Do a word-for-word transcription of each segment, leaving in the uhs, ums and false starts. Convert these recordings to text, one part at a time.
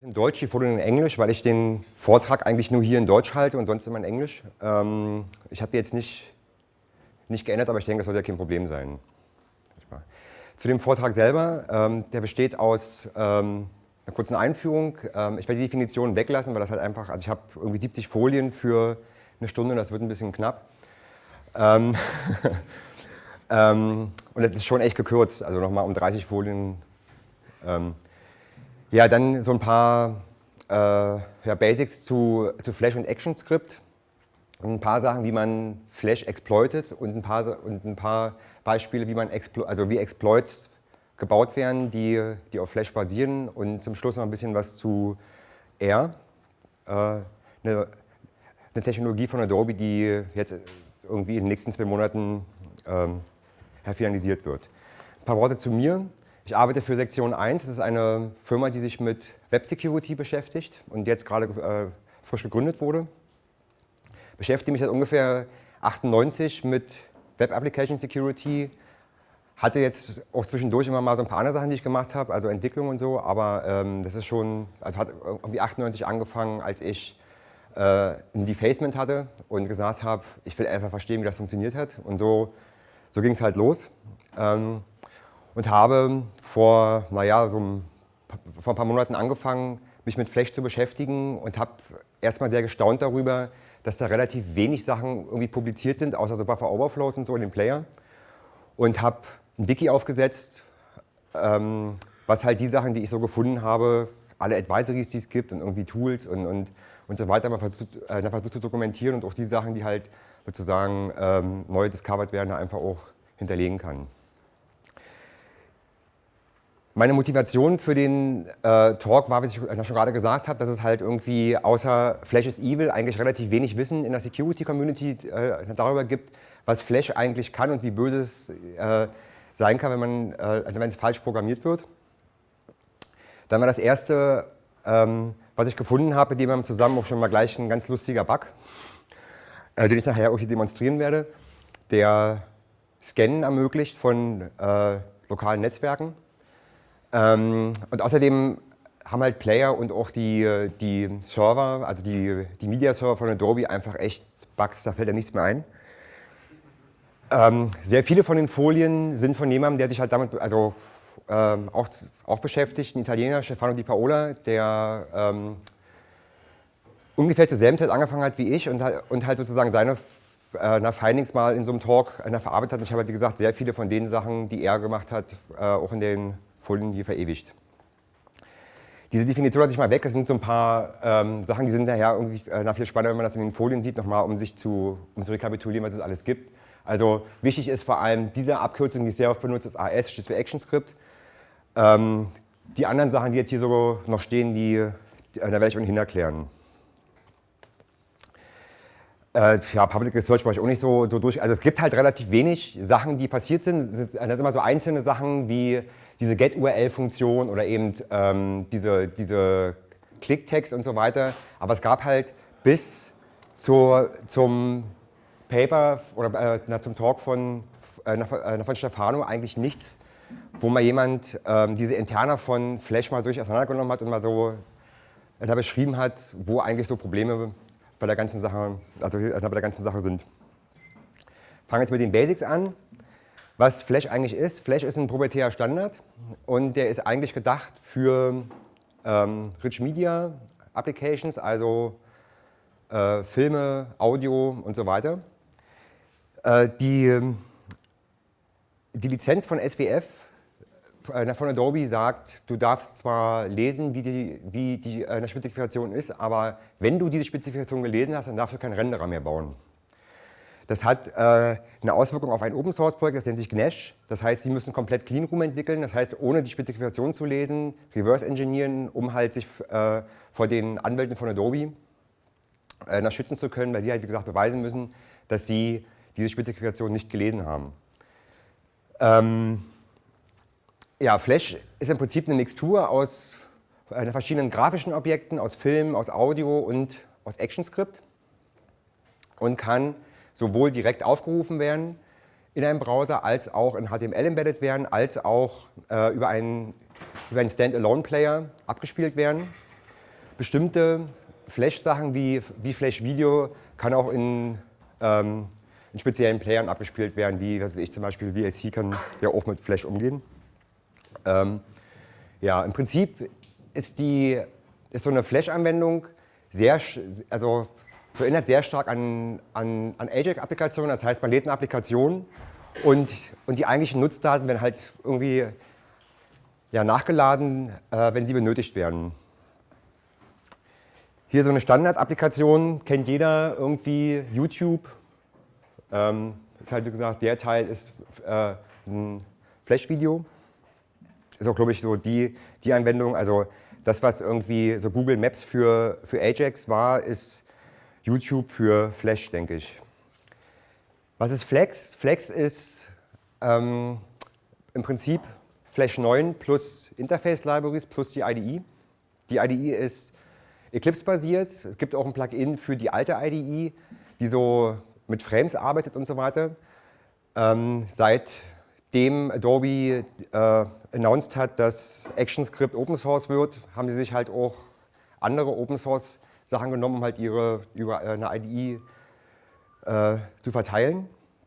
In Deutsch, die Folien in Englisch, weil ich den Vortrag eigentlich nur hier in Deutsch halte und sonst immer in Englisch. Ähm, ich habe die jetzt nicht, nicht geändert, aber ich denke, das sollte ja kein Problem sein. Zu dem Vortrag selber, ähm, der besteht aus ähm, einer kurzen Einführung. Ähm, ich werde die Definition weglassen, weil das halt einfach, also ich habe irgendwie siebzig Folien für eine Stunde und das wird ein bisschen knapp. Ähm, ähm, und das ist schon echt gekürzt, also nochmal um dreißig Folien. Ähm, Ja, dann so ein paar äh, ja, Basics zu, zu Flash und ActionScript. Ein paar Sachen, wie man Flash exploitet und ein paar, und ein paar Beispiele, wie, man Explo also wie Exploits gebaut werden, die, die auf Flash basieren. Und zum Schluss noch ein bisschen was zu R, äh, eine, eine Technologie von Adobe, die jetzt irgendwie in den nächsten zwei Monaten ähm, finalisiert wird. Ein paar Worte zu mir. Ich arbeite für Sektion eins, das ist eine Firma, die sich mit Web Security beschäftigt und jetzt gerade äh, frisch gegründet wurde. Beschäftige mich seit ungefähr achtundneunzig mit Web Application Security. Hatte jetzt auch zwischendurch immer mal so ein paar andere Sachen, die ich gemacht habe, also Entwicklung und so, aber ähm, das ist schon, also hat irgendwie achtundneunzig angefangen, als ich äh, ein Defacement hatte und gesagt habe, ich will einfach verstehen, wie das funktioniert hat, und so, so ging es halt los. Ähm, Und habe vor, naja, so ein, vor ein paar Monaten angefangen, mich mit Flash zu beschäftigen und habe erstmal sehr gestaunt darüber, dass da relativ wenig Sachen irgendwie publiziert sind, außer so Buffer Overflows und so in dem Player. Und habe ein Wiki aufgesetzt, ähm, was halt die Sachen, die ich so gefunden habe, alle Advisories, die es gibt und irgendwie Tools und, und, und so weiter, mal versucht, äh, versucht zu dokumentieren und auch die Sachen, die halt sozusagen ähm, neu discovered werden, einfach auch hinterlegen kann. Meine Motivation für den äh, Talk war, wie ich schon gerade gesagt habe, dass es halt irgendwie außer Flash is Evil eigentlich relativ wenig Wissen in der Security-Community äh, darüber gibt, was Flash eigentlich kann und wie böse es äh, sein kann, wenn, man, äh, wenn es falsch programmiert wird. Dann war das Erste, ähm, was ich gefunden habe, mit dem wir zusammen auch schon mal gleich ein ganz lustiger Bug, äh, den ich nachher auch hier demonstrieren werde, der Scannen ermöglicht von äh, lokalen Netzwerken. Ähm, und außerdem haben halt Player und auch die, die Server, also die, die Media-Server von Adobe, einfach echt Bugs, da fällt ja nichts mehr ein. Ähm, sehr viele von den Folien sind von jemandem, der sich halt damit also, ähm, auch, auch beschäftigt, ein Italiener, Stefano Di Paola, der ähm, ungefähr zur selben Zeit angefangen hat wie ich und, und halt sozusagen seine äh, Findings mal in so einem Talk äh, verarbeitet hat. Und ich habe halt, wie gesagt, sehr viele von den Sachen, die er gemacht hat, äh, auch in den Folien hier verewigt. Diese Definition lasse ich mal weg. Das sind so ein paar ähm, Sachen, die sind daher irgendwie äh, nach viel spannender, wenn man das in den Folien sieht, nochmal, um sich zu, um zu rekapitulieren, was es alles gibt. Also wichtig ist vor allem diese Abkürzung, die ich sehr oft benutze, ist A S, steht für ActionScript. Ähm, die anderen Sachen, die jetzt hier so noch stehen, die, die da werde ich ohnehin erklären. Äh, ja, Public Research brauche ich auch nicht so, so durch. Also es gibt halt relativ wenig Sachen, die passiert sind. Das sind immer so einzelne Sachen wie diese Get-U R L-Funktion oder eben ähm, diese, diese Clicktext und so weiter. Aber es gab halt bis zur, zum Paper oder äh, zum Talk von, äh, von Stefano eigentlich nichts, wo mal jemand ähm, diese Interna von Flash mal so richtig auseinandergenommen hat und mal so äh, da beschrieben hat, wo eigentlich so Probleme bei der ganzen Sache, also bei der ganzen Sache sind. Fangen jetzt mit den Basics an. Was Flash eigentlich ist. Flash ist ein proprietärer Standard und der ist eigentlich gedacht für ähm, Rich Media Applications, also äh, Filme, Audio und so weiter. Äh, die, die Lizenz von S W F äh, von Adobe sagt, du darfst zwar lesen, wie die, wie die äh, Spezifikation ist, aber wenn du diese Spezifikation gelesen hast, dann darfst du keinen Renderer mehr bauen. Das hat äh, eine Auswirkung auf ein Open-Source-Projekt, das nennt sich Gnash. Das heißt, Sie müssen komplett Clean Room entwickeln. Das heißt, ohne die Spezifikation zu lesen, reverse engineeren, um halt sich äh, vor den Anwälten von Adobe äh, schützen zu können, weil sie halt, wie gesagt, beweisen müssen, dass sie diese Spezifikation nicht gelesen haben. Ähm, ja, Flash ist im Prinzip eine Mixtur aus äh, verschiedenen grafischen Objekten, aus Film, aus Audio und aus ActionScript und kann sowohl direkt aufgerufen werden in einem Browser, als auch in H T M L embedded werden, als auch äh, über einen, über einen Standalone-Player abgespielt werden. bestimmte Flash-Sachen wie, wie Flash-Video kann auch in, ähm, in speziellen Playern abgespielt werden, wie was weiß ich, zum Beispiel V L C kann ja auch mit Flash umgehen. Ähm, ja, im Prinzip ist, die, ist so eine Flash-Anwendung sehr, also erinnert sehr stark an, an, an Ajax-Applikationen, das heißt, man lädt eine Applikation und, und die eigentlichen Nutzdaten werden halt irgendwie ja, nachgeladen, äh, wenn sie benötigt werden. Hier so eine Standard-Applikation, kennt jeder irgendwie, YouTube. Ähm, ist halt wie gesagt, der Teil ist äh, ein Flash-Video. Ist auch, glaube ich, so die, die Anwendung, also das, was irgendwie so Google Maps für, für Ajax war, ist YouTube für Flash, denke ich. Was ist Flex? Flex ist ähm, im Prinzip Flash neun plus Interface Libraries plus die I D E. Die I D E ist Eclipse-basiert. Es gibt auch ein Plugin für die alte I D E, die so mit Frames arbeitet und so weiter. Ähm, seitdem Adobe äh, announced hat, dass ActionScript Open Source wird, haben sie sich halt auch andere Open Source Sachen genommen, um halt ihre über eine I D E äh, zu verteilen.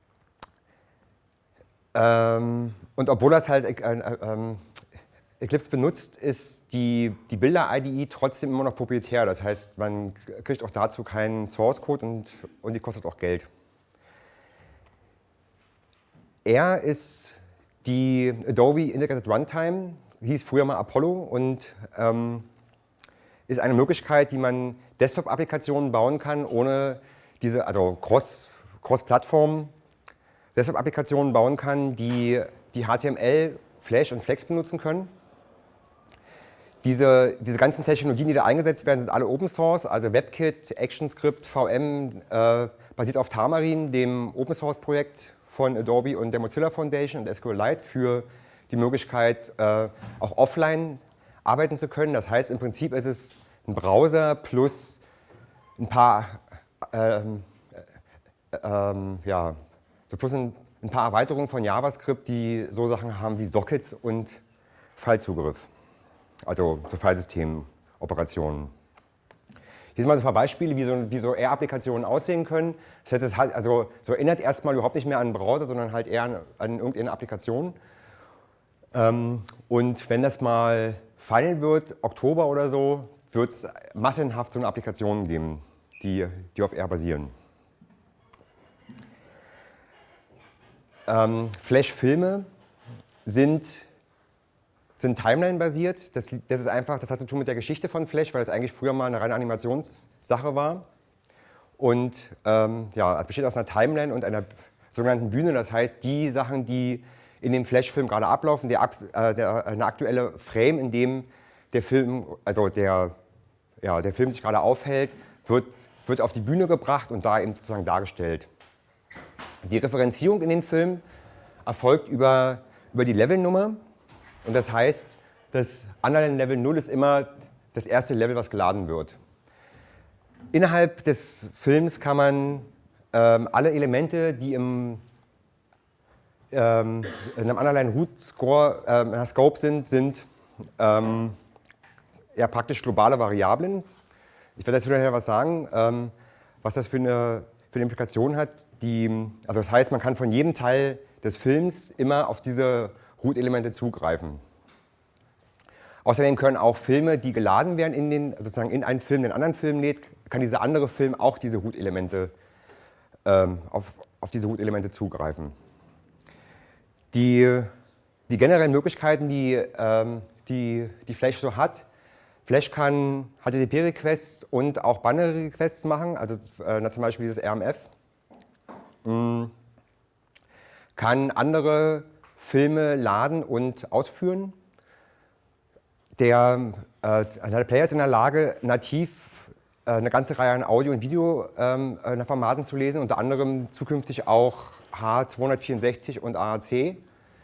Ähm, und obwohl das halt äh, äh, Eclipse benutzt, ist die, die Bilder-I D E trotzdem immer noch proprietär. Das heißt, man kriegt auch dazu keinen Source-Code und, und die kostet auch Geld. R ist die Adobe Integrated Runtime, hieß früher mal Apollo und ähm, ist eine Möglichkeit, die man Desktop-Applikationen bauen kann, ohne diese, also Cross, Cross-Plattform Desktop-Applikationen bauen kann, die, die H T M L, Flash und Flex benutzen können. Diese, diese ganzen Technologien, die da eingesetzt werden, sind alle Open Source, also WebKit, ActionScript, V M, äh, basiert auf Tamarin, dem Open Source Projekt von Adobe und der Mozilla Foundation und SQLite für die Möglichkeit, äh, auch offline arbeiten zu können. Das heißt, im Prinzip ist es ein Browser plus ein paar, ähm, äh, ähm, ja, so plus ein, ein paar Erweiterungen von JavaScript, die so Sachen haben wie Sockets und Filezugriff, also so Filesystem-Operationen. Hier sind mal so ein paar Beispiele, wie so, wie so R-Applikationen aussehen können. Das heißt, es hat, also, so erinnert erstmal überhaupt nicht mehr an einen Browser, sondern halt eher an, an irgendeine Applikation. Ähm, und wenn das mal final wird, Oktober oder so, wird es massenhaft so eine Applikationen geben, die, die auf R basieren. Ähm, Flash-Filme sind, sind Timeline-basiert. Das, das ist einfach, das hat zu tun mit der Geschichte von Flash, weil das eigentlich früher mal eine reine Animationssache war. Und ähm, ja, es besteht aus einer Timeline und einer sogenannten Bühne. Das heißt, die Sachen, die in dem Flash-Film gerade ablaufen, der, äh, der, eine aktuelle Frame, in dem der Film, also der, ja, der Film sich gerade aufhält, wird, wird auf die Bühne gebracht und da eben sozusagen dargestellt. Die Referenzierung in den Film erfolgt über, über die Levelnummer und das heißt, das Underline-Level null ist immer das erste Level, was geladen wird. Innerhalb des Films kann man ähm, alle Elemente, die im, ähm, in einem Underline-Root-Score äh, Scope sind, sind ähm, ja, praktisch globale Variablen. Ich werde dazu nachher was sagen, ähm, was das für eine, für eine Implikation hat. Die, also das heißt, man kann von jedem Teil des Films immer auf diese Root-Elemente zugreifen. Außerdem können auch Filme, die geladen werden, in den, sozusagen in einen Film, den anderen Film lädt, kann dieser andere Film auch diese Root-Elemente, ähm, auf, auf diese Root-Elemente zugreifen. Die, die generellen Möglichkeiten, die, ähm, die, die Flash so hat, Flash kann H T T P-Requests und auch Binary-Requests machen, also äh, zum Beispiel dieses R M F. Kann andere Filme laden und ausführen. Der, äh, der Player ist in der Lage, nativ äh, eine ganze Reihe an Audio- und Video-Formaten ähm, zu lesen, unter anderem zukünftig auch H zweihundertvierundsechzig und A A C.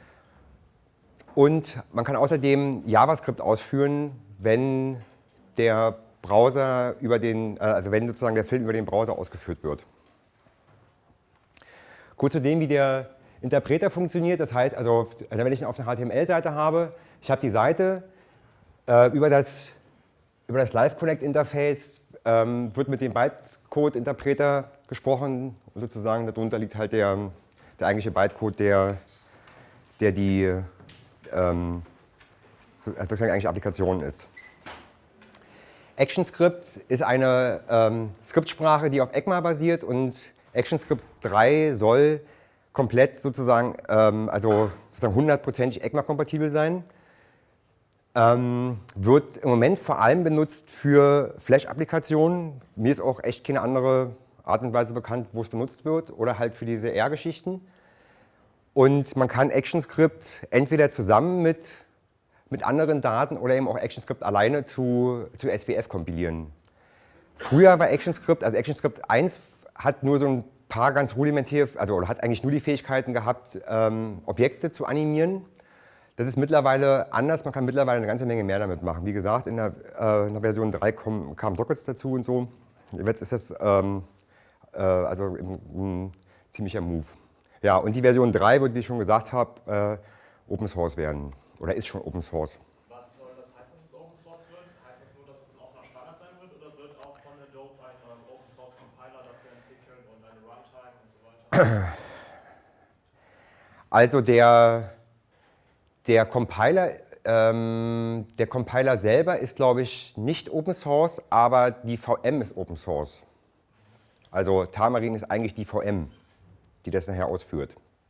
Und man kann außerdem JavaScript ausführen, wenn der Browser über den, äh, also wenn sozusagen der Film über den Browser ausgeführt wird. Kurz zu dem, wie der Interpreter funktioniert. Das heißt, also, wenn ich ihn auf einer H T M L-Seite habe, ich habe die Seite, äh, über, das, über das Live Connect Interface ähm, wird mit dem Bytecode-Interpreter gesprochen. Sozusagen darunter liegt halt der, der eigentliche Bytecode, der, der die ähm, sozusagen eigentliche Applikation ist. ActionScript ist eine ähm, Skriptsprache, die auf ECMA basiert, und ActionScript drei soll komplett sozusagen, ähm, also sozusagen hundertprozentig ECMA-kompatibel sein. Ähm, wird im Moment vor allem benutzt für Flash-Applikationen. Mir ist auch echt keine andere Art und Weise bekannt, wo es benutzt wird, oder halt für diese R-Geschichten. Und man kann ActionScript entweder zusammen mit, mit anderen Daten oder eben auch ActionScript alleine zu, zu S W F kompilieren. Früher war ActionScript, also ActionScript eins hat nur so ein paar ganz rudimentäre, also oder hat eigentlich nur die Fähigkeiten gehabt, ähm, Objekte zu animieren. Das ist mittlerweile anders, man kann mittlerweile eine ganze Menge mehr damit machen. Wie gesagt, in der, äh, in der Version drei kamen Dockets dazu und so. Jetzt ist das ähm, äh, also ein, ein ziemlicher Move. Ja, und die Version drei wird, wie ich schon gesagt habe, äh, Open Source werden. Oder ist schon Open Source. Was soll das heißen, dass es Open Source wird? Heißt das nur, dass es ein offener Standard sein wird, oder wird auch von Adobe ein äh, Open Source Compiler dafür entwickelt und eine Runtime und so weiter? Also der, der Compiler, ähm, der Compiler selber ist, glaube ich, nicht Open Source, aber die V M ist Open Source. Also Tamarin ist eigentlich die V M, die das nachher ausführt.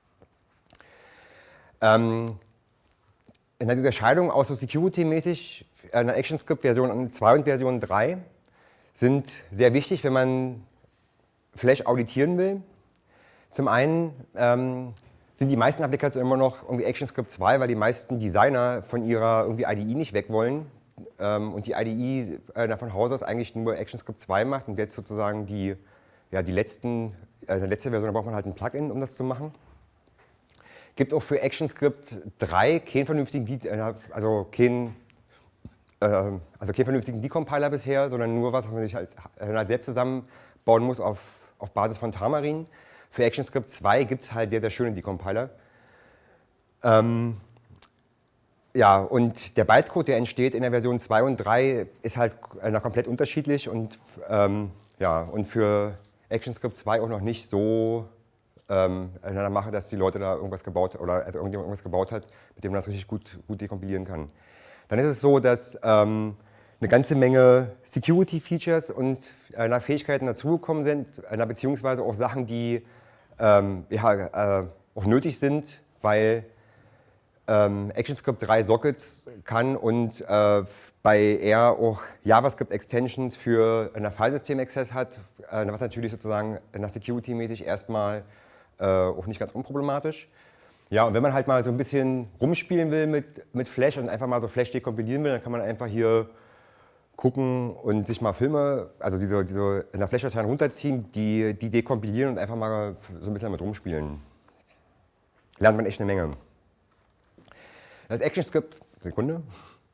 Ähm, in der Unterscheidung auch so security-mäßig, in der ActionScript Version zwei und Version drei sind sehr wichtig, wenn man Flash auditieren will. Zum einen ähm, sind die meisten Applikationen immer noch irgendwie ActionScript zwei, weil die meisten Designer von ihrer irgendwie I D E nicht weg wollen ähm, und die I D E äh, von Haus aus eigentlich nur ActionScript zwei macht und jetzt sozusagen die, ja, die letzten, äh, der letzte Version, da braucht man halt ein Plugin, um das zu machen. Gibt auch für ActionScript drei keinen vernünftigen, also keinen, äh, also keinen vernünftigen Decompiler bisher, sondern nur was, was man sich halt, halt selbst zusammenbauen muss auf, auf Basis von Tamarin. Für ActionScript zwei gibt es halt sehr, sehr schöne Decompiler. Ähm, ja, und der Bytecode, der entsteht in der Version zwei und drei, ist halt äh, komplett unterschiedlich und, ähm, ja, und für ActionScript zwei auch noch nicht so ähm, mache, dass die Leute da irgendwas gebaut oder also irgendjemand irgendwas gebaut hat, mit dem man das richtig gut, gut dekompilieren kann. Dann ist es so, dass ähm, eine ganze Menge Security-Features und äh, Fähigkeiten dazugekommen sind, äh, beziehungsweise auch Sachen, die ähm, ja, äh, auch nötig sind, weil ähm, ActionScript drei Sockets kann und äh, bei R auch JavaScript-Extensions für ein Filesystem-Access hat, äh, was natürlich sozusagen nach Security-mäßig erstmal äh, auch nicht ganz unproblematisch. Ja, und wenn man halt mal so ein bisschen rumspielen will mit, mit Flash und einfach mal so Flash dekompilieren will, dann kann man einfach hier gucken und sich mal Filme, also diese, diese in der Flash-Dateien runterziehen, die, die dekompilieren und einfach mal so ein bisschen damit rumspielen. Lernt man echt eine Menge. Das ActionScript, Sekunde.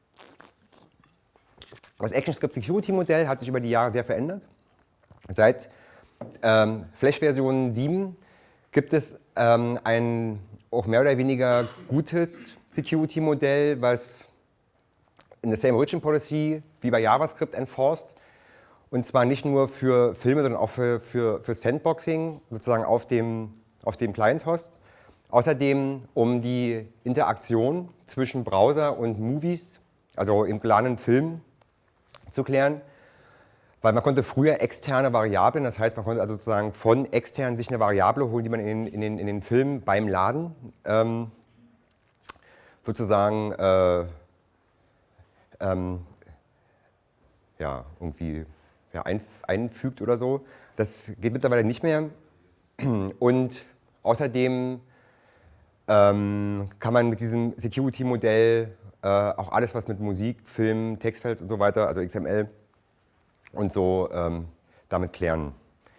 Das ActionScript Security Modell hat sich über die Jahre sehr verändert. Seit ähm, Flash-Version sieben gibt es ähm, ein auch mehr oder weniger gutes Security Modell, was in der Same Origin Policy wie bei JavaScript enforced. Und zwar nicht nur für Filme, sondern auch für, für, für Sandboxing, sozusagen auf dem, auf dem Client-Host. Außerdem, um die Interaktion zwischen Browser und Movies, also im geladenen Film, zu klären. Weil man konnte früher externe Variablen, das heißt, man konnte also sozusagen von extern sich eine Variable holen, die man in, in, den, in den Film beim Laden ähm, sozusagen äh, ähm, ja, irgendwie ja, ein, einfügt oder so. Das geht mittlerweile nicht mehr. Und außerdem ähm, kann man mit diesem Security-Modell äh, auch alles, was mit Musik, Film, Textfeld und so weiter, also X M L und so, ähm, damit klären.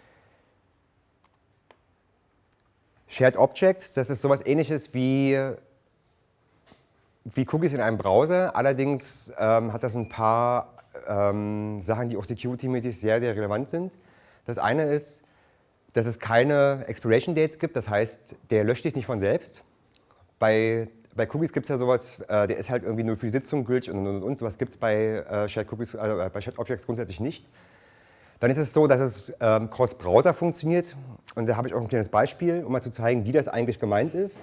Shared Objects, das ist sowas Ähnliches wie, wie Cookies in einem Browser. Allerdings ähm, hat das ein paar ähm, Sachen, die auch security-mäßig sehr, sehr relevant sind. Das eine ist, dass es keine Expiration Dates gibt, das heißt, der löscht sich nicht von selbst. Bei, bei Cookies gibt es ja sowas, äh, der ist halt irgendwie nur für die Sitzung gültig und, und, und, und. Sowas gibt es bei äh, Shared Cookies, also bei Shared Objects grundsätzlich nicht. Dann ist es so, dass es ähm, Cross-Browser funktioniert. Und da habe ich auch ein kleines Beispiel, um mal zu zeigen, wie das eigentlich gemeint ist.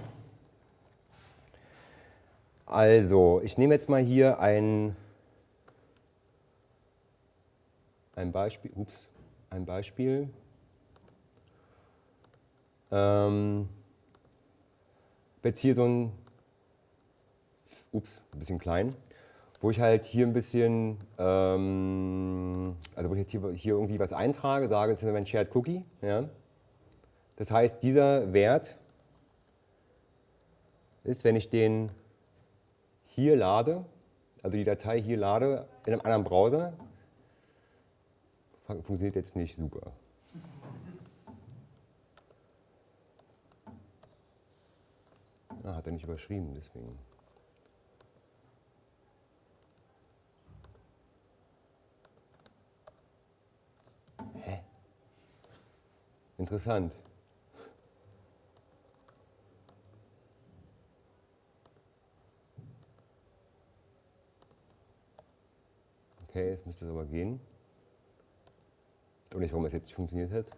Also, ich nehme jetzt mal hier ein, ein Beispiel. Ups, ein Beispiel. Ähm, jetzt hier so ein, ups, ein bisschen klein, wo ich halt hier ein bisschen, ähm, also wo ich hier, hier irgendwie was eintrage, sage, das ist ein Shared Cookie. Ja. Das heißt, dieser Wert ist, wenn ich den hier lade, also die Datei hier lade, in einem anderen Browser, funktioniert jetzt nicht super. Ah, hat er nicht überschrieben, deswegen. Hä? Interessant. Okay, jetzt müsste es aber gehen. Und nicht, warum das jetzt nicht funktioniert hat.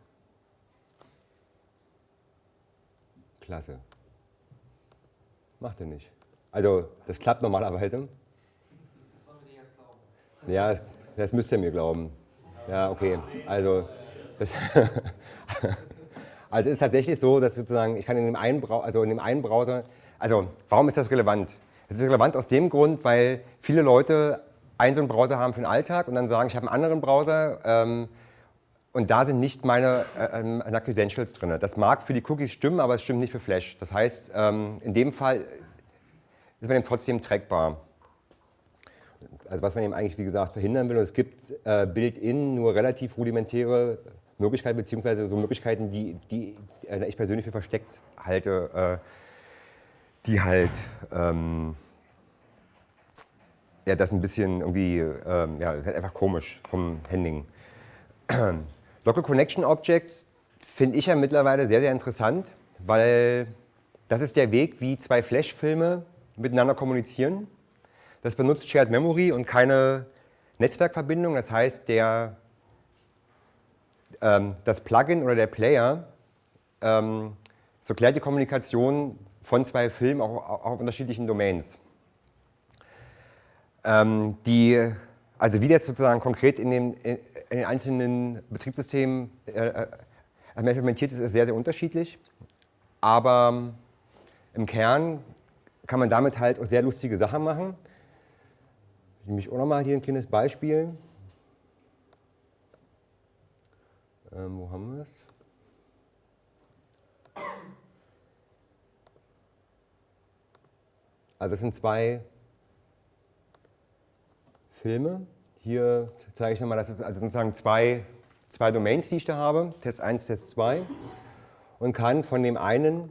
Klasse. Macht er nicht. Also, das klappt normalerweise. Das sollen wir dir jetzt glauben. Ja, das müsst ihr mir glauben. Ja, okay. Also, das also es ist tatsächlich so, dass sozusagen, ich kann in dem einen, Brau also in dem einen Browser, also warum ist das relevant? Es ist relevant aus dem Grund, weil viele Leute einen so einen Browser haben für den Alltag und dann sagen, ich habe einen anderen Browser ähm, und da sind nicht meine, äh, meine Credentials drin. Das mag für die Cookies stimmen, aber es stimmt nicht für Flash. Das heißt, ähm, in dem Fall ist man eben trotzdem trackbar. Also was man eben eigentlich, wie gesagt, verhindern will. Und es gibt äh, Built-in nur relativ rudimentäre Möglichkeiten, beziehungsweise so Möglichkeiten, die, die äh, ich persönlich für versteckt halte, äh, die halt ähm, ja, das ein bisschen irgendwie, ähm, ja, halt einfach komisch vom Handling. Local Connection Objects finde ich ja mittlerweile sehr, sehr interessant, weil das ist der Weg, wie zwei Flash-Filme miteinander kommunizieren. Das benutzt Shared Memory und keine Netzwerkverbindung. Das heißt, der, ähm, das Plugin oder der Player ähm, so klärt die Kommunikation von zwei Filmen auch, auch auf unterschiedlichen Domains. Ähm, die, also wie das sozusagen konkret in den, in den einzelnen Betriebssystemen äh, implementiert ist, ist sehr, sehr unterschiedlich. Aber im Kern kann man damit halt auch sehr lustige Sachen machen. Ich nehme ich auch nochmal hier ein kleines Beispiel. Ähm, wo haben wir es? Also das sind zwei Filme. Hier zeige ich nochmal, das ist also sozusagen zwei, zwei Domains, die ich da habe, Test eins, Test zwei, und kann von dem einen,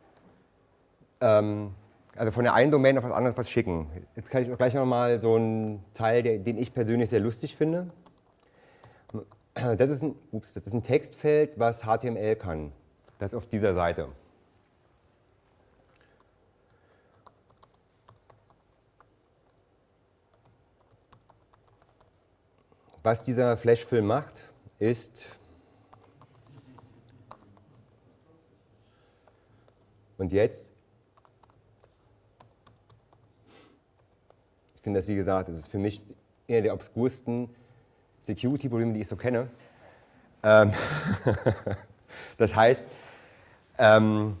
ähm, also von der einen Domain auf was anderes was schicken. Jetzt kann ich auch gleich nochmal so einen Teil, der, den ich persönlich sehr lustig finde. Das ist, ein, ups, das ist ein Textfeld, was H T M L kann. Das ist auf dieser Seite. Was dieser Flash-Film macht, ist, und jetzt, ich finde das, wie gesagt, das ist für mich einer der obskursten Security-Probleme, die ich so kenne. Ähm das heißt, ähm,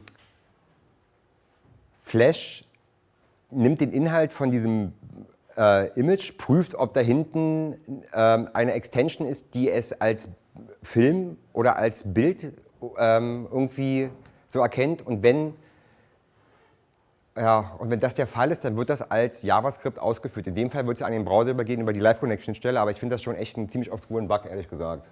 Flash nimmt den Inhalt von diesem äh, Image, prüft, ob da hinten ähm, eine Extension ist, die es als Film oder als Bild ähm, irgendwie so erkennt. Und wenn, ja, und wenn das der Fall ist, dann wird das als JavaScript ausgeführt. In dem Fall wird es an den Browser übergehen über die Live-Connection-Stelle, aber ich finde das schon echt einen ziemlich obskuren Bug, ehrlich gesagt.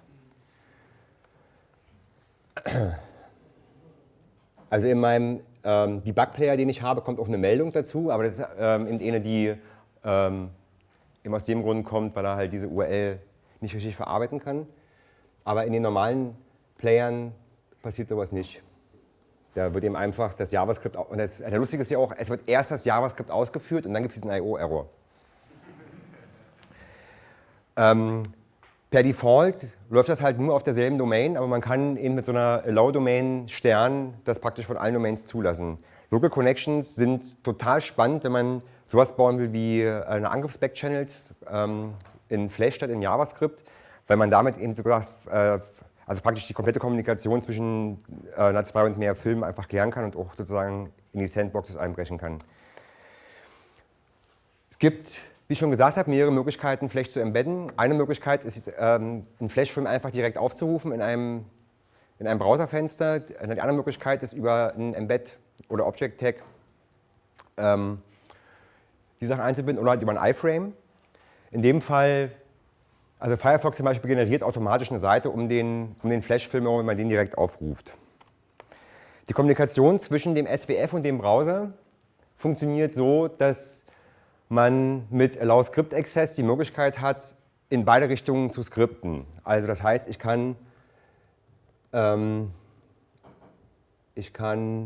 Also in meinem ähm, Debug-Player, den ich habe, kommt auch eine Meldung dazu, aber das ist ähm, eben eine, die ähm, eben aus dem Grund kommt, weil er halt diese U R L nicht richtig verarbeiten kann. Aber in den normalen Playern passiert sowas nicht. Da wird eben einfach das JavaScript, und das, der Lustige ist ja auch, es wird erst das JavaScript ausgeführt und dann gibt es diesen I O-Error. ähm, per Default läuft das halt nur auf derselben Domain, aber man kann eben mit so einer Allow-Domain Stern das praktisch von allen Domains zulassen. Local Connections sind total spannend, wenn man sowas bauen will wie eine Angriffs-Backchannels ähm, in Flash statt in JavaScript, weil man damit eben sogar äh, also praktisch die komplette Kommunikation zwischen äh, einer zwei und mehr Filmen einfach klären kann und auch sozusagen in die Sandboxes einbrechen kann. Es gibt, wie ich schon gesagt habe, mehrere Möglichkeiten, Flash zu embedden. Eine Möglichkeit ist, ähm, einen Flash-Film einfach direkt aufzurufen in einem, in einem Browserfenster. Die andere Möglichkeit ist, über ein Embed oder Object-Tag ähm, die Sachen einzubinden oder halt über ein iframe. In dem Fall, also Firefox zum Beispiel generiert automatisch eine Seite um den, um den Flash-Film, wenn man den direkt aufruft. Die Kommunikation zwischen dem S W F und dem Browser funktioniert so, dass man mit Allow Script Access die Möglichkeit hat, in beide Richtungen zu skripten. Also das heißt, ich kann, ähm, ich kann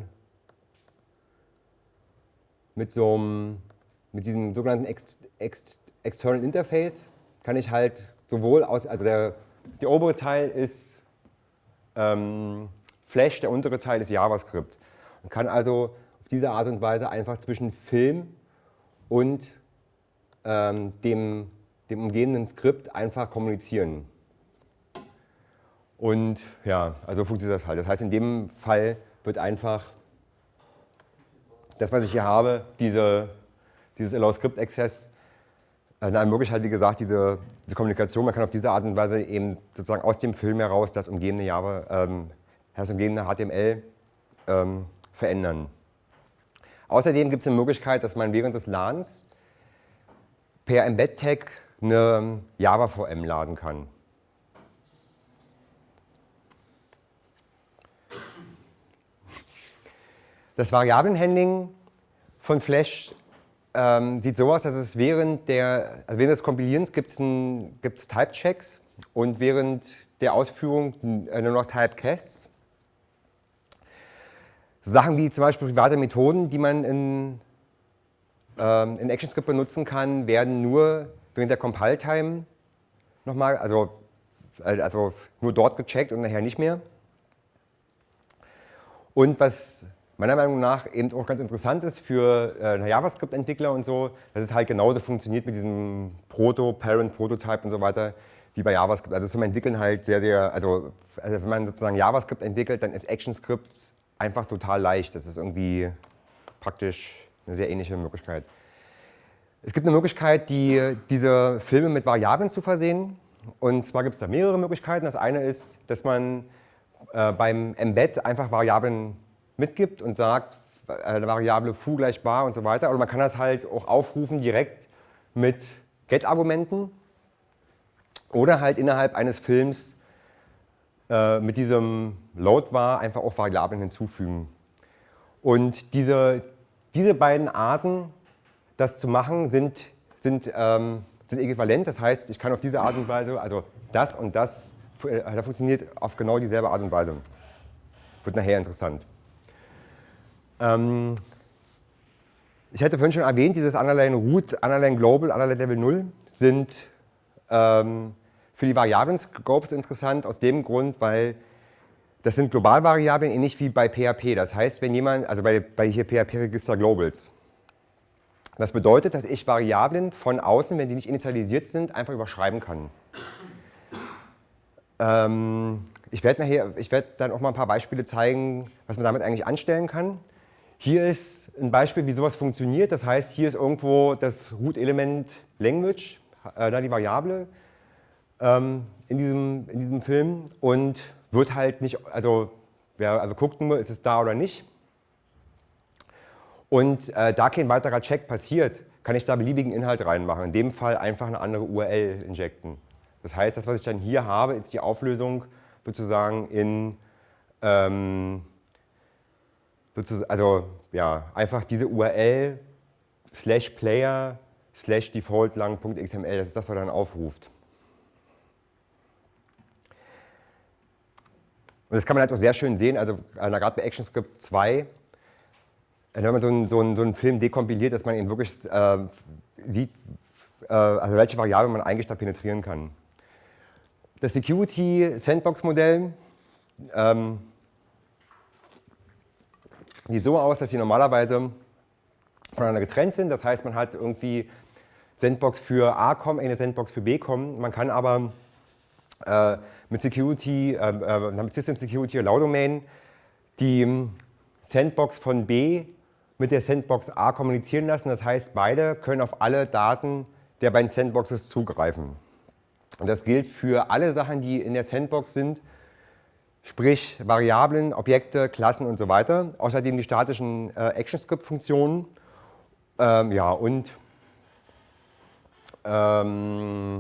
mit so einem, mit diesem sogenannten Ex, Ex, External Interface kann ich halt sowohl aus, also der, der obere Teil ist ähm, Flash, der untere Teil ist JavaScript. Und kann also auf diese Art und Weise einfach zwischen Film und ähm, dem, dem umgebenden Skript einfach kommunizieren. Und ja, also funktioniert das halt. Das heißt, in dem Fall wird einfach das, was ich hier habe, diese, dieses Allow Script Access, eine Möglichkeit, wie gesagt, diese, diese Kommunikation, man kann auf diese Art und Weise eben sozusagen aus dem Film heraus das umgebende Java, ähm, das umgebende H T M L ähm, verändern. Außerdem gibt es eine Möglichkeit, dass man während des Ladens per Embed-Tag eine Java-V M laden kann. Das Variablenhandling von Flash ähm, sieht so aus, dass es während, der, also während des Kompilierens gibt es Type-Checks und während der Ausführung nur noch Typecasts. Sachen wie zum Beispiel private Methoden, die man in, ähm, in ActionScript benutzen kann, werden nur während der Compile-Time nochmal, also, also nur dort gecheckt und nachher nicht mehr. Und was meiner Meinung nach eben auch ganz interessant ist für äh, JavaScript-Entwickler und so, dass es halt genauso funktioniert mit diesem Proto, Parent, Prototype und so weiter, wie bei JavaScript. Also zum Entwickeln halt sehr, sehr, also, also wenn man sozusagen JavaScript entwickelt, dann ist ActionScript einfach total leicht. Das ist irgendwie praktisch eine sehr ähnliche Möglichkeit. Es gibt eine Möglichkeit, die, diese Filme mit Variablen zu versehen. Und zwar gibt es da mehrere Möglichkeiten. Das eine ist, dass man äh, beim Embed einfach Variablen mitgibt und sagt, eine Variable foo gleich bar und so weiter. Oder man kann das halt auch aufrufen direkt mit get-Argumenten oder halt innerhalb eines Films äh, mit diesem load-var einfach auch Variablen hinzufügen. Und diese, diese beiden Arten, das zu machen, sind, sind, ähm, sind äquivalent. Das heißt, ich kann auf diese Art und Weise, also das und das, äh, das funktioniert auf genau dieselbe Art und Weise. Wird nachher interessant. Ähm, ich hatte vorhin schon erwähnt, dieses Underline Root, Underline Global, Underline Level null sind ähm, für die Variablen-Scopes interessant, aus dem Grund, weil das sind Globalvariablen, ähnlich wie bei P H P. Das heißt, wenn jemand, also bei, bei hier P H P-Register Globals, das bedeutet, dass ich Variablen von außen, wenn sie nicht initialisiert sind, einfach überschreiben kann. Ähm, ich werde nachher, ich werde dann auch mal ein paar Beispiele zeigen, was man damit eigentlich anstellen kann. Hier ist ein Beispiel, wie sowas funktioniert. Das heißt, hier ist irgendwo das Root-Element Language, äh, da die Variable ähm, in, diesem, in diesem Film und wird halt nicht, also wer also guckt nur, ist es da oder nicht. Und äh, da kein weiterer Check passiert, kann ich da beliebigen Inhalt reinmachen. In dem Fall einfach eine andere U R L injecten. Das heißt, das, was ich dann hier habe, ist die Auflösung sozusagen in ähm, also ja, einfach diese U R L slash player slash default lang.xml, das ist das, was er dann aufruft. Und das kann man halt auch sehr schön sehen, also gerade bei ActionScript zwei, wenn man so einen, so einen, so einen Film dekompiliert, dass man eben wirklich äh, sieht, äh, also welche Variablen man eigentlich da penetrieren kann. Das Security-Sandbox-Modell ähm, sieht so aus, dass sie normalerweise voneinander getrennt sind. Das heißt, man hat irgendwie Sandbox für A-Com, eine Sandbox für B-Com. Man kann aber äh, mit Security, äh, äh, mit System Security Allow Domain die Sandbox von B mit der Sandbox A kommunizieren lassen. Das heißt, beide können auf alle Daten der beiden Sandboxes zugreifen. Und das gilt für alle Sachen, die in der Sandbox sind, sprich Variablen, Objekte, Klassen und so weiter. Außerdem die statischen äh, ActionScript-Funktionen. Ähm, ja, und ähm,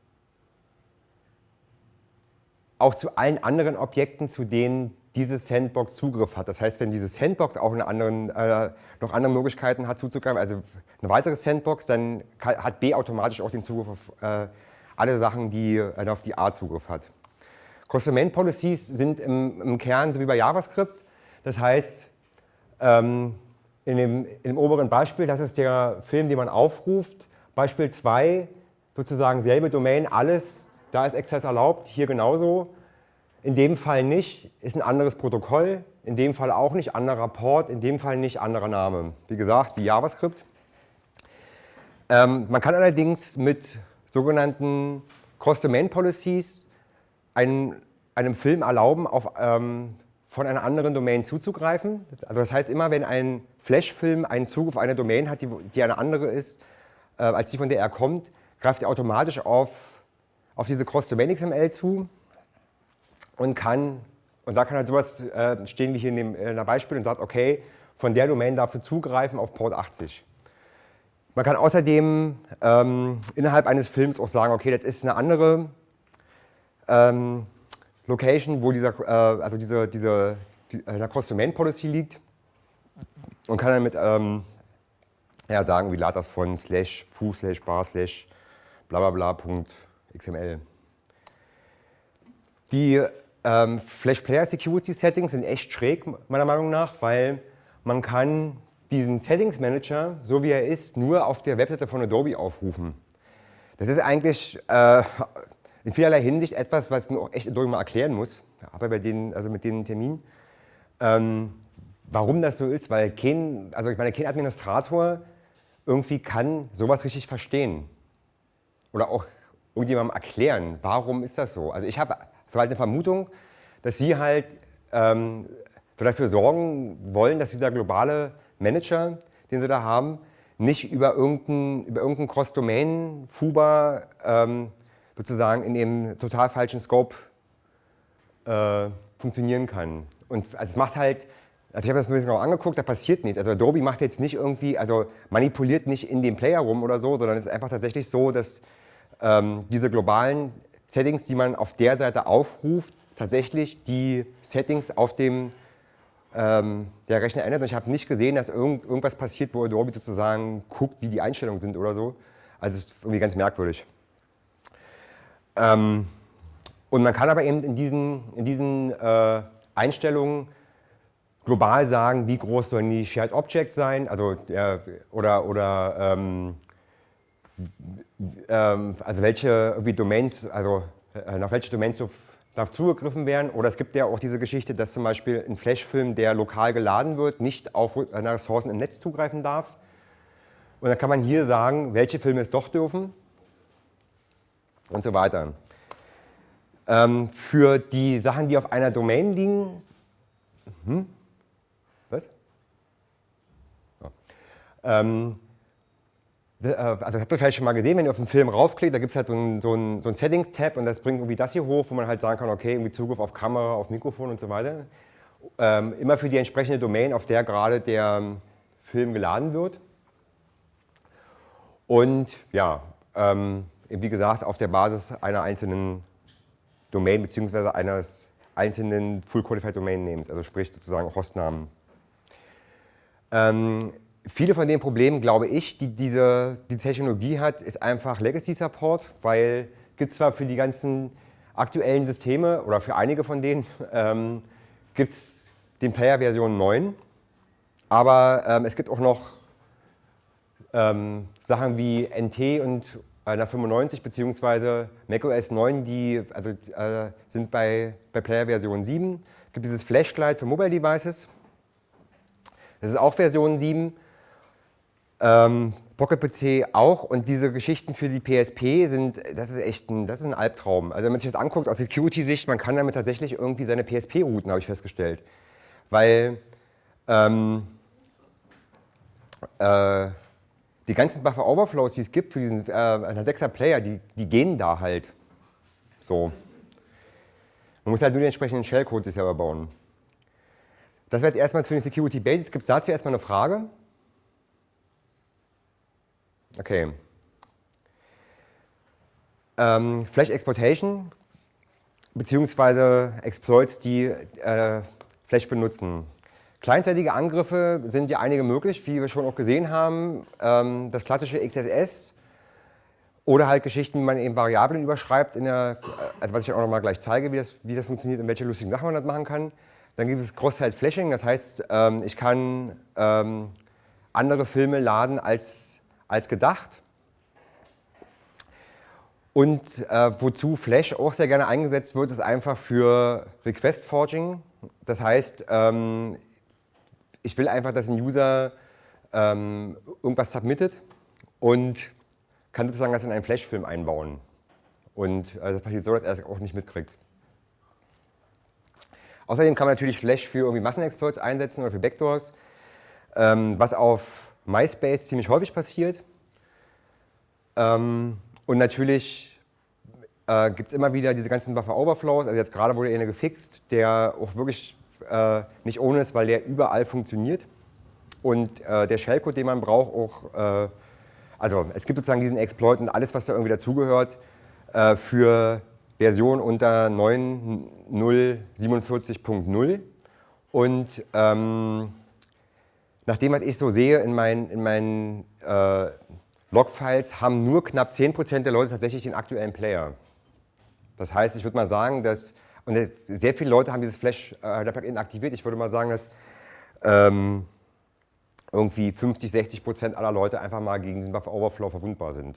auch zu allen anderen Objekten, zu denen diese Sandbox Zugriff hat. Das heißt, wenn diese Sandbox auch eine anderen, äh, noch andere Möglichkeiten hat zuzugreifen, also eine weitere Sandbox, dann kann, hat B automatisch auch den Zugriff auf äh, alle Sachen, die äh, auf die A Zugriff hat. Cross-Domain-Policies sind im, im Kern so wie bei JavaScript. Das heißt, ähm, in, dem, in dem oberen Beispiel, das ist der Film, den man aufruft. Beispiel zwei, sozusagen selbe Domain, alles, da ist Access erlaubt, hier genauso. In dem Fall nicht, ist ein anderes Protokoll, in dem Fall auch nicht, anderer Port, in dem Fall nicht, anderer Name. Wie gesagt, wie JavaScript. Ähm, man kann allerdings mit sogenannten Cross-Domain-Policies einen, einem Film erlauben, auf, ähm, von einer anderen Domain zuzugreifen. Also das heißt, immer wenn ein Flash-Film einen Zugriff auf eine Domain hat, die, die eine andere ist, äh, als die, von der er kommt, greift er automatisch auf, auf diese Cross-Domain-X M L zu. Und kann, und da kann halt sowas äh, stehen wie hier in dem in der Beispiel und sagt, okay, von der Domain darfst du zugreifen auf Port achtzig. Man kann außerdem ähm, innerhalb eines Films auch sagen, okay, das ist eine andere ähm, Location, wo dieser, äh, also diese, diese die, äh, Cross-Domain-Policy liegt und kann dann mit ähm, ja, sagen, wie lad das von slash foo slash bar slash bla bla bla Punkt X M L. Die ähm, Flash Player Security Settings sind echt schräg, meiner Meinung nach, weil man kann diesen Settings Manager, so wie er ist, nur auf der Webseite von Adobe aufrufen. Das ist eigentlich äh, in vielerlei Hinsicht etwas, was man auch echt Adobe mal erklären muss, aber bei denen, also mit den Terminen. Ähm, warum das so ist, weil kein, also ich meine, kein Administrator irgendwie kann sowas richtig verstehen. Oder auch irgendjemandem erklären, warum ist das so. Also ich habe so halt eine Vermutung, dass Sie halt ähm, dafür sorgen wollen, dass dieser globale Manager, den Sie da haben, nicht über irgendeinen über irgendein Cross-Domain-Fuba ähm, sozusagen in dem total falschen Scope äh, funktionieren kann. Und also es macht halt, also ich habe das ein bisschen genau angeguckt, da passiert nichts. Also Adobe macht jetzt nicht irgendwie, also manipuliert nicht in dem Player rum oder so, sondern es ist einfach tatsächlich so, dass ähm, diese globalen Settings, die man auf der Seite aufruft, tatsächlich die Settings auf dem ähm, der Rechner ändert. Und ich habe nicht gesehen, dass irgend, irgendwas passiert, wo Adobe sozusagen guckt, wie die Einstellungen sind oder so. Also es ist irgendwie ganz merkwürdig. Ähm, und man kann aber eben in diesen, in diesen äh, Einstellungen global sagen, wie groß sollen die Shared Objects sein, also äh, oder, oder ähm, ähm, also welche irgendwie Domains, also äh, nach welche Domains so darf zugegriffen werden. Oder es gibt ja auch diese Geschichte, dass zum Beispiel ein Flash-Film, der lokal geladen wird, nicht auf Ressourcen im Netz zugreifen darf. Und dann kann man hier sagen, welche Filme es doch dürfen und so weiter. Ähm, für die Sachen, die auf einer Domain liegen, hm? Was? Ja. Ähm, Also habt ihr vielleicht schon mal gesehen, wenn ihr auf einen Film raufklickt, da gibt es halt so einen so ein, so ein Settings-Tab und das bringt irgendwie das hier hoch, wo man halt sagen kann, okay, irgendwie Zugriff auf Kamera, auf Mikrofon und so weiter. Ähm, immer für die entsprechende Domain, auf der gerade der Film geladen wird. Und ja, ähm, wie gesagt, auf der Basis einer einzelnen Domain bzw. eines einzelnen Full-Qualified Domain-Names, also sprich sozusagen Hostnamen. Ähm, Viele von den Problemen, glaube ich, die diese die Technologie hat, ist einfach Legacy Support, weil es gibt zwar für die ganzen aktuellen Systeme oder für einige von denen ähm, gibt es den Player Version neun, aber ähm, es gibt auch noch ähm, Sachen wie N T und äh, fünfundneunzig bzw. macOS neun, die also, äh, sind bei, bei Player Version sieben. Es gibt dieses Flashlight für Mobile Devices, das ist auch Version sieben. Ähm, Pocket P C auch, und diese Geschichten für die P S P sind, das ist echt ein, das ist ein Albtraum. Also wenn man sich das anguckt aus Security-Sicht, man kann damit tatsächlich irgendwie seine P S P routen, habe ich festgestellt. Weil ähm, äh, die ganzen Buffer-Overflows, die es gibt für diesen äh, sechser Player, die, die gehen da halt. So. Man muss halt nur den entsprechenden Shellcode sich selber bauen. Das wäre jetzt erstmal zu den Security Basics. Gibt es dazu erstmal eine Frage? Okay. Ähm, Flash Exploitation beziehungsweise Exploits, die äh, Flash benutzen. Clientseitige Angriffe sind ja einige möglich, wie wir schon auch gesehen haben. Ähm, das klassische X S S oder halt Geschichten, wie man eben Variablen überschreibt, in der, also was ich auch noch mal gleich zeige, wie das, wie das funktioniert und welche lustigen Sachen man das machen kann. Dann gibt es Cross-Site-Flashing, das heißt, ähm, ich kann ähm, andere Filme laden als als gedacht. Und äh, wozu Flash auch sehr gerne eingesetzt wird, ist einfach für Request Forging. Das heißt, ähm, ich will einfach, dass ein User ähm, irgendwas submittet und kann sozusagen das in einen Flash-Film einbauen. Und äh, das passiert so, dass er es auch nicht mitkriegt. Außerdem kann man natürlich Flash für irgendwie Massenexploits einsetzen oder für Backdoors, ähm, was auf MySpace ziemlich häufig passiert. Ähm, und natürlich äh, gibt es immer wieder diese ganzen Buffer-Overflows. Also jetzt gerade wurde einer gefixt, der auch wirklich äh, nicht ohne ist, weil der überall funktioniert. Und äh, der Shellcode, den man braucht, auch, äh, also es gibt sozusagen diesen Exploit und alles, was da irgendwie dazugehört, äh, für Version unter neun Punkt null siebenundvierzig Punkt null. Und ähm, nach dem, was ich so sehe in meinen, in meinen äh, Logfiles, haben nur knapp zehn Prozent der Leute tatsächlich den aktuellen Player. Das heißt, ich würde mal sagen, dass, und sehr viele Leute haben dieses Flash-Plugin äh, aktiviert, ich würde mal sagen, dass ähm, irgendwie fünfzig, sechzig Prozent aller Leute einfach mal gegen diesen Buffer-Overflow verwundbar sind.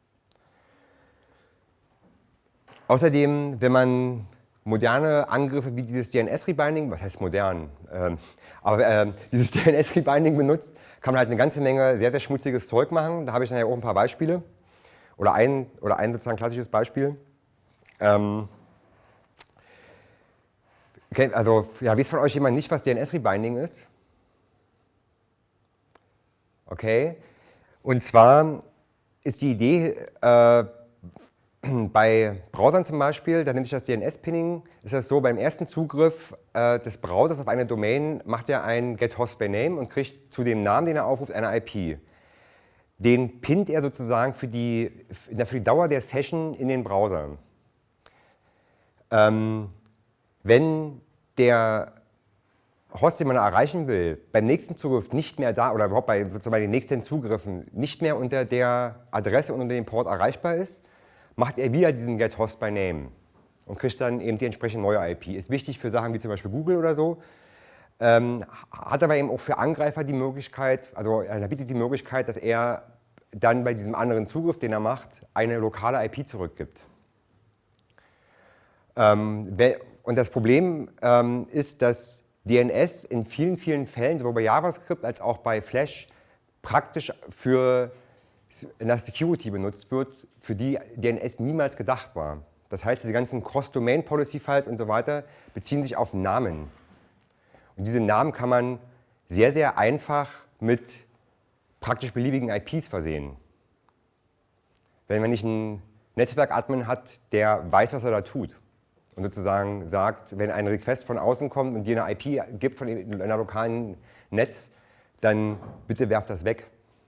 Außerdem, wenn man moderne Angriffe wie dieses D N S-Rebinding, was heißt modern, ähm, aber äh, dieses D N S-Rebinding benutzt, kann man halt eine ganze Menge sehr, sehr schmutziges Zeug machen. Da habe ich nachher auch ein paar Beispiele oder ein, oder ein sozusagen klassisches Beispiel. Ähm, okay, also, ja, wisst von euch jemand nicht, was D N S-Rebinding ist? Okay, und zwar ist die Idee, äh, bei Browsern zum Beispiel, da nennt sich das D N S-Pinning, ist das so, beim ersten Zugriff äh, des Browsers auf eine Domain macht er ein GetHostByName und kriegt zu dem Namen, den er aufruft, eine I P. Den pinnt er sozusagen für die, für die Dauer der Session in den Browser. Ähm, wenn der Host, den man erreichen will, beim nächsten Zugriff nicht mehr da, oder überhaupt bei, sozusagen bei den nächsten Zugriffen nicht mehr unter der Adresse und unter dem Port erreichbar ist, macht er wieder diesen GetHostByName und kriegt dann eben die entsprechende neue I P. Ist wichtig für Sachen wie zum Beispiel Google oder so, ähm, hat aber eben auch für Angreifer die Möglichkeit, also er bietet die Möglichkeit, dass er dann bei diesem anderen Zugriff, den er macht, eine lokale I P zurückgibt. Ähm, und das Problem ähm, ist, dass D N S in vielen, vielen Fällen, sowohl bei JavaScript als auch bei Flash, praktisch für in der Security benutzt wird, für die D N S niemals gedacht war. Das heißt, diese ganzen Cross-Domain-Policy-Files und so weiter beziehen sich auf Namen. Und diese Namen kann man sehr, sehr einfach mit praktisch beliebigen I Ps versehen. Wenn man nicht einen Netzwerk-Admin hat, der weiß, was er da tut und sozusagen sagt, wenn ein Request von außen kommt und dir eine I P gibt von einer lokalen Netz, dann bitte werft das weg.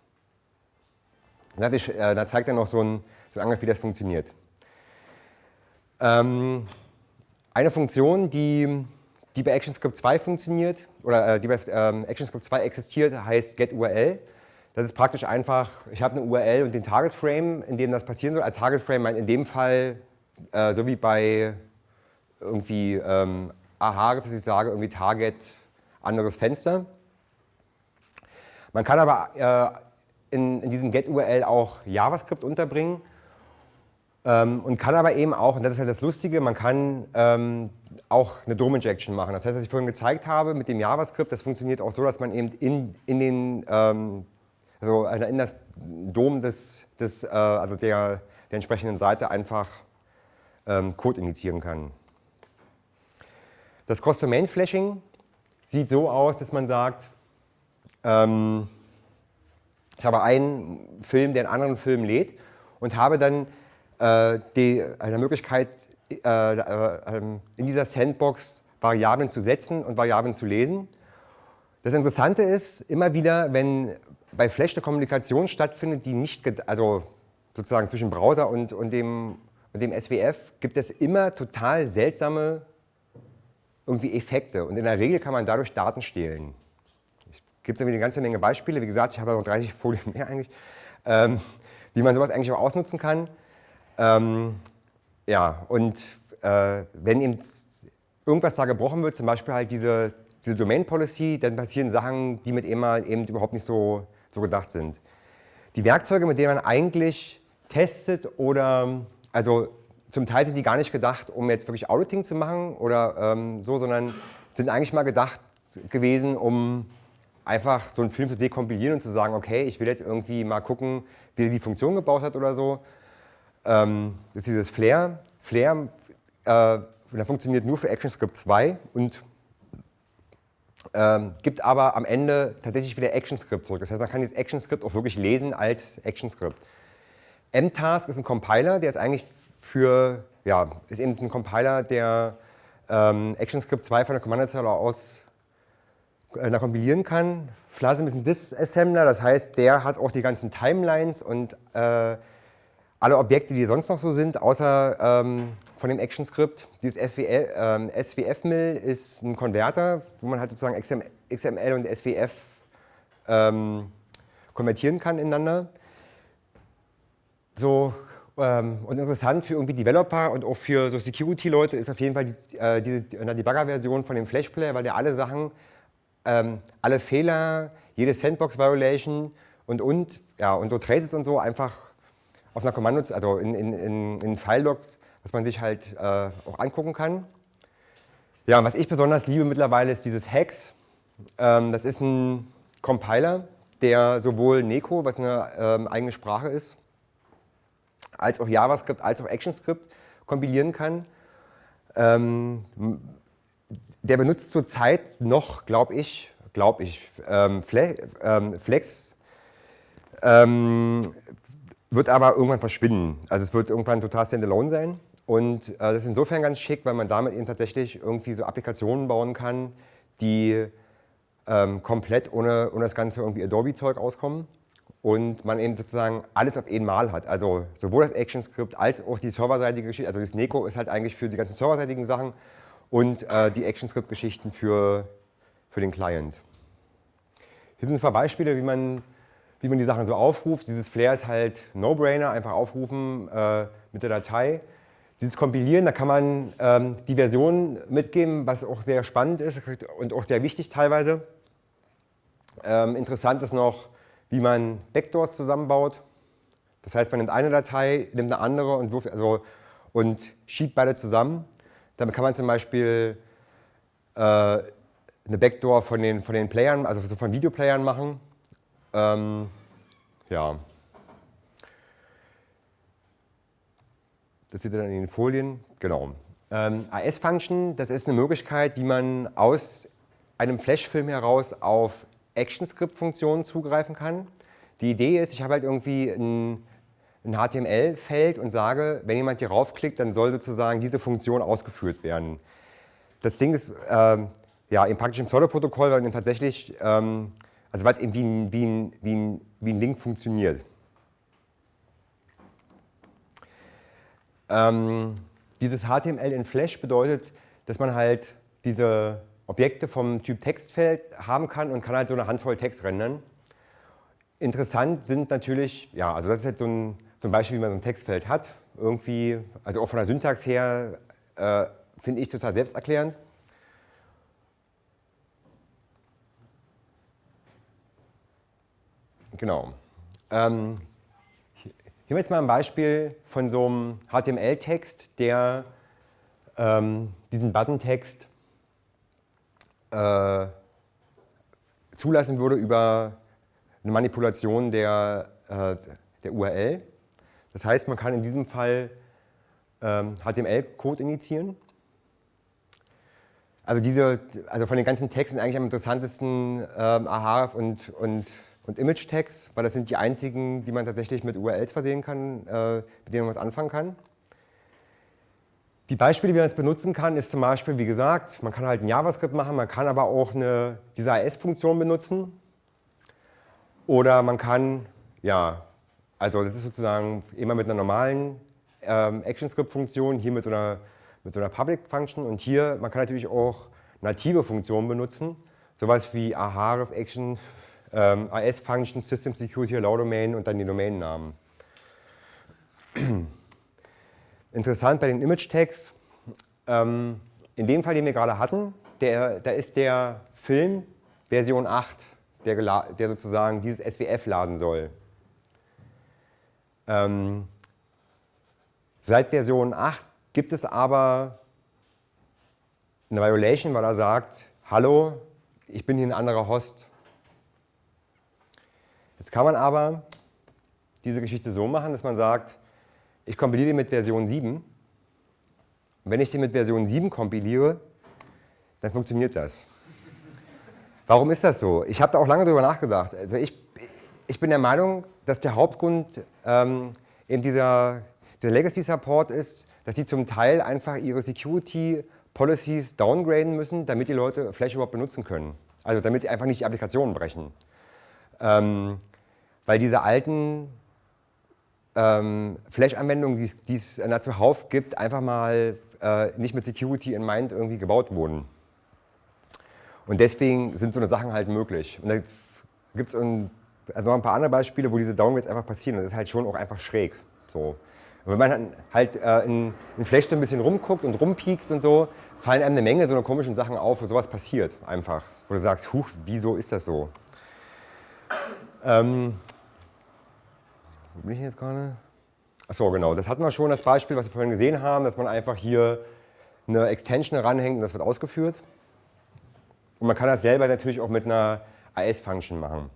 Da zeigt er noch so ein, so ein Angriff, wie das funktioniert. Ähm, eine Funktion, die, die bei ActionScript zwei funktioniert, oder äh, die bei ähm, ActionScript zwei existiert, heißt getURL. Das ist praktisch einfach, ich habe eine U R L und den Target Frame, in dem das passieren soll. Ein Target Frame meint in dem Fall äh, so wie bei irgendwie ähm, Aha, dass ich sage, irgendwie Target, anderes Fenster. Man kann aber äh, in, in diesem Get-U R L auch JavaScript unterbringen ähm, und kann aber eben auch, und das ist halt das Lustige, man kann ähm, auch eine D O M-Injection machen. Das heißt, was ich vorhin gezeigt habe mit dem JavaScript, das funktioniert auch so, dass man eben in, in, den, ähm, also in das D O M des, des, äh, also der, der entsprechenden Seite einfach ähm, Code initiieren kann. Das Cross-Domain-Flashing sieht so aus, dass man sagt, ähm, ich habe einen Film, der einen anderen Film lädt und habe dann äh, die, eine Möglichkeit, äh, äh, in dieser Sandbox Variablen zu setzen und Variablen zu lesen. Das Interessante ist, immer wieder, wenn bei Flash eine Kommunikation stattfindet, die nicht, also sozusagen zwischen Browser und, und, dem, und dem S W F, gibt es immer total seltsame irgendwie Effekte und in der Regel kann man dadurch Daten stehlen. Es gibt irgendwie eine ganze Menge Beispiele, wie gesagt, ich habe noch dreißig Folien mehr eigentlich, ähm, wie man sowas eigentlich auch ausnutzen kann. Ähm, ja, und äh, wenn eben irgendwas da gebrochen wird, zum Beispiel halt diese, diese Domain Policy, dann passieren Sachen, die mit E M A eben überhaupt nicht so, so gedacht sind. Die Werkzeuge, mit denen man eigentlich testet oder, also zum Teil sind die gar nicht gedacht, um jetzt wirklich Auditing zu machen oder ähm, so, sondern sind eigentlich mal gedacht gewesen, um einfach so einen Film zu dekompilieren und zu sagen, okay, ich will jetzt irgendwie mal gucken, wie der die Funktion gebaut hat oder so. Ähm, das ist dieses Flare. Flare äh, der funktioniert nur für ActionScript zwei und ähm, gibt aber am Ende tatsächlich wieder ActionScript zurück. Das heißt, man kann dieses ActionScript auch wirklich lesen als ActionScript. M-Task ist ein Compiler, der ist eigentlich für, ja, ist eben ein Compiler, der ähm, ActionScript zwei von der Kommandozeile aus äh, kompilieren kann. Flasm ist ein Disassembler, das heißt, der hat auch die ganzen Timelines und äh, alle Objekte, die sonst noch so sind, außer ähm, von dem ActionScript. Dieses S W F-Mill ähm, ist ein Konverter, wo man halt sozusagen X M L und S W F ähm, konvertieren kann ineinander. So, ähm, und interessant für irgendwie Developer und auch für so Security-Leute ist auf jeden Fall die, äh, diese Debugger-Version von dem Flash-Player, weil der alle Sachen, ähm, alle Fehler, jede Sandbox-Violation und, und, ja, und so Traces und so einfach auf einer Kommando, also in, in, in, in File-Log, was man sich halt äh, auch angucken kann. Ja, und was ich besonders liebe mittlerweile ist dieses Hex. Ähm, das ist ein Compiler, der sowohl Neko, was eine ähm, eigene Sprache ist, als auch JavaScript, als auch ActionScript kompilieren kann. Ähm, der benutzt zurzeit noch, glaube ich, glaube ich, ähm, Flex, ähm, wird aber irgendwann verschwinden. Also es wird irgendwann total standalone sein. Und äh, das ist insofern ganz schick, weil man damit eben tatsächlich irgendwie so Applikationen bauen kann, die ähm, komplett ohne, ohne das ganze irgendwie Adobe-Zeug auskommen. Und man eben sozusagen alles auf einmal hat. Also sowohl das ActionScript als auch die serverseitige Geschichte. Also das Neko ist halt eigentlich für die ganzen serverseitigen Sachen und äh, die ActionScript-Geschichten für, für den Client. Hier sind ein paar Beispiele, wie man, wie man die Sachen so aufruft. Dieses Flare ist halt No-Brainer, einfach aufrufen äh, mit der Datei. Dieses Kompilieren, da kann man ähm, die Version mitgeben, was auch sehr spannend ist und auch sehr wichtig teilweise. Ähm, interessant ist noch, wie man Backdoors zusammenbaut. Das heißt, man nimmt eine Datei, nimmt eine andere und, wirft, also, und schiebt beide zusammen. Damit kann man zum Beispiel äh, eine Backdoor von den, von den Playern, also von Videoplayern machen. Ähm, ja. Das seht ihr dann in den Folien. Genau. Ähm, A S-Function, das ist eine Möglichkeit, wie man aus einem Flash-Film heraus auf ActionScript-Funktionen zugreifen kann. Die Idee ist, ich habe halt irgendwie ein, ein H T M L-Feld und sage, wenn jemand hier raufklickt, dann soll sozusagen diese Funktion ausgeführt werden. Das Ding ist ähm, ja, im praktischen Pseudo-Protokoll, weil man tatsächlich, ähm, also weil es eben wie ein, wie, ein, wie, ein, wie ein Link funktioniert. Ähm, dieses H T M L in Flash bedeutet, dass man halt diese Objekte vom Typ Textfeld haben kann und kann halt so eine Handvoll Text rendern. Interessant sind natürlich, ja, also das ist jetzt so ein, zum Beispiel, wie man so ein Textfeld hat. irgendwie, also auch von der Syntax her, äh, finde ich total selbsterklärend. Genau. Ähm, hier haben wir jetzt mal ein Beispiel von so einem H T M L-Text, der ähm, diesen Button-Text äh, zulassen würde über eine Manipulation der, äh, der U R L. Das heißt, man kann in diesem Fall ähm, H T M L-Code initiieren. Also, diese, also von den ganzen Texten eigentlich am interessantesten ähm, Ahref und, und, und Image-Tags, weil das sind die einzigen, die man tatsächlich mit U R Ls versehen kann, äh, mit denen man was anfangen kann. Die Beispiele, wie man es benutzen kann, ist zum Beispiel, wie gesagt, man kann halt ein JavaScript machen, man kann aber auch eine, diese A S-Funktion benutzen. Oder man kann, ja, also das ist sozusagen immer mit einer normalen ähm, ActionScript-Funktion, hier mit so einer, mit so einer Public-Function und hier, man kann natürlich auch native Funktionen benutzen, sowas wie Ahref Action, ähm, A S-Function, System Security Allow Domain und dann die Domainnamen. Interessant bei den Image-Tags, ähm, in dem Fall, den wir gerade hatten, der, da ist der Film Version acht, der, der sozusagen dieses S W F laden soll. Ähm, seit Version acht gibt es aber eine Violation, weil er sagt, hallo, ich bin hier ein anderer Host. Jetzt kann man aber diese Geschichte so machen, dass man sagt, ich kompiliere den mit Version sieben. Und wenn ich den mit Version sieben kompiliere, dann funktioniert das. Warum ist das so? Ich habe da auch lange drüber nachgedacht. Also ich, ich bin der Meinung, dass der Hauptgrund ähm, eben dieser, dieser Legacy Support ist, dass sie zum Teil einfach ihre Security Policies downgraden müssen, damit die Leute Flash überhaupt benutzen können. Also damit die einfach nicht die Applikationen brechen. Ähm, weil diese alten ähm, Flash-Anwendungen, die es zuhauf gibt, einfach mal äh, nicht mit Security in Mind irgendwie gebaut wurden. Und deswegen sind so eine Sachen halt möglich. Und da gibt es also noch ein paar andere Beispiele, wo diese Downgrades einfach passieren. Und das ist halt schon auch einfach schräg. So. Und wenn man halt äh, in, in Flash so ein bisschen rumguckt und rumpiekst und so, fallen einem eine Menge so eine komischen Sachen auf, wo sowas passiert einfach. Wo du sagst, huch, wieso ist das so? Ähm, wo bin ich jetzt gerade? Achso, genau. Das hatten wir schon, das Beispiel, was wir vorhin gesehen haben, dass man einfach hier eine Extension ranhängt und das wird ausgeführt. Und man kann das selber natürlich auch mit einer A S-Function machen.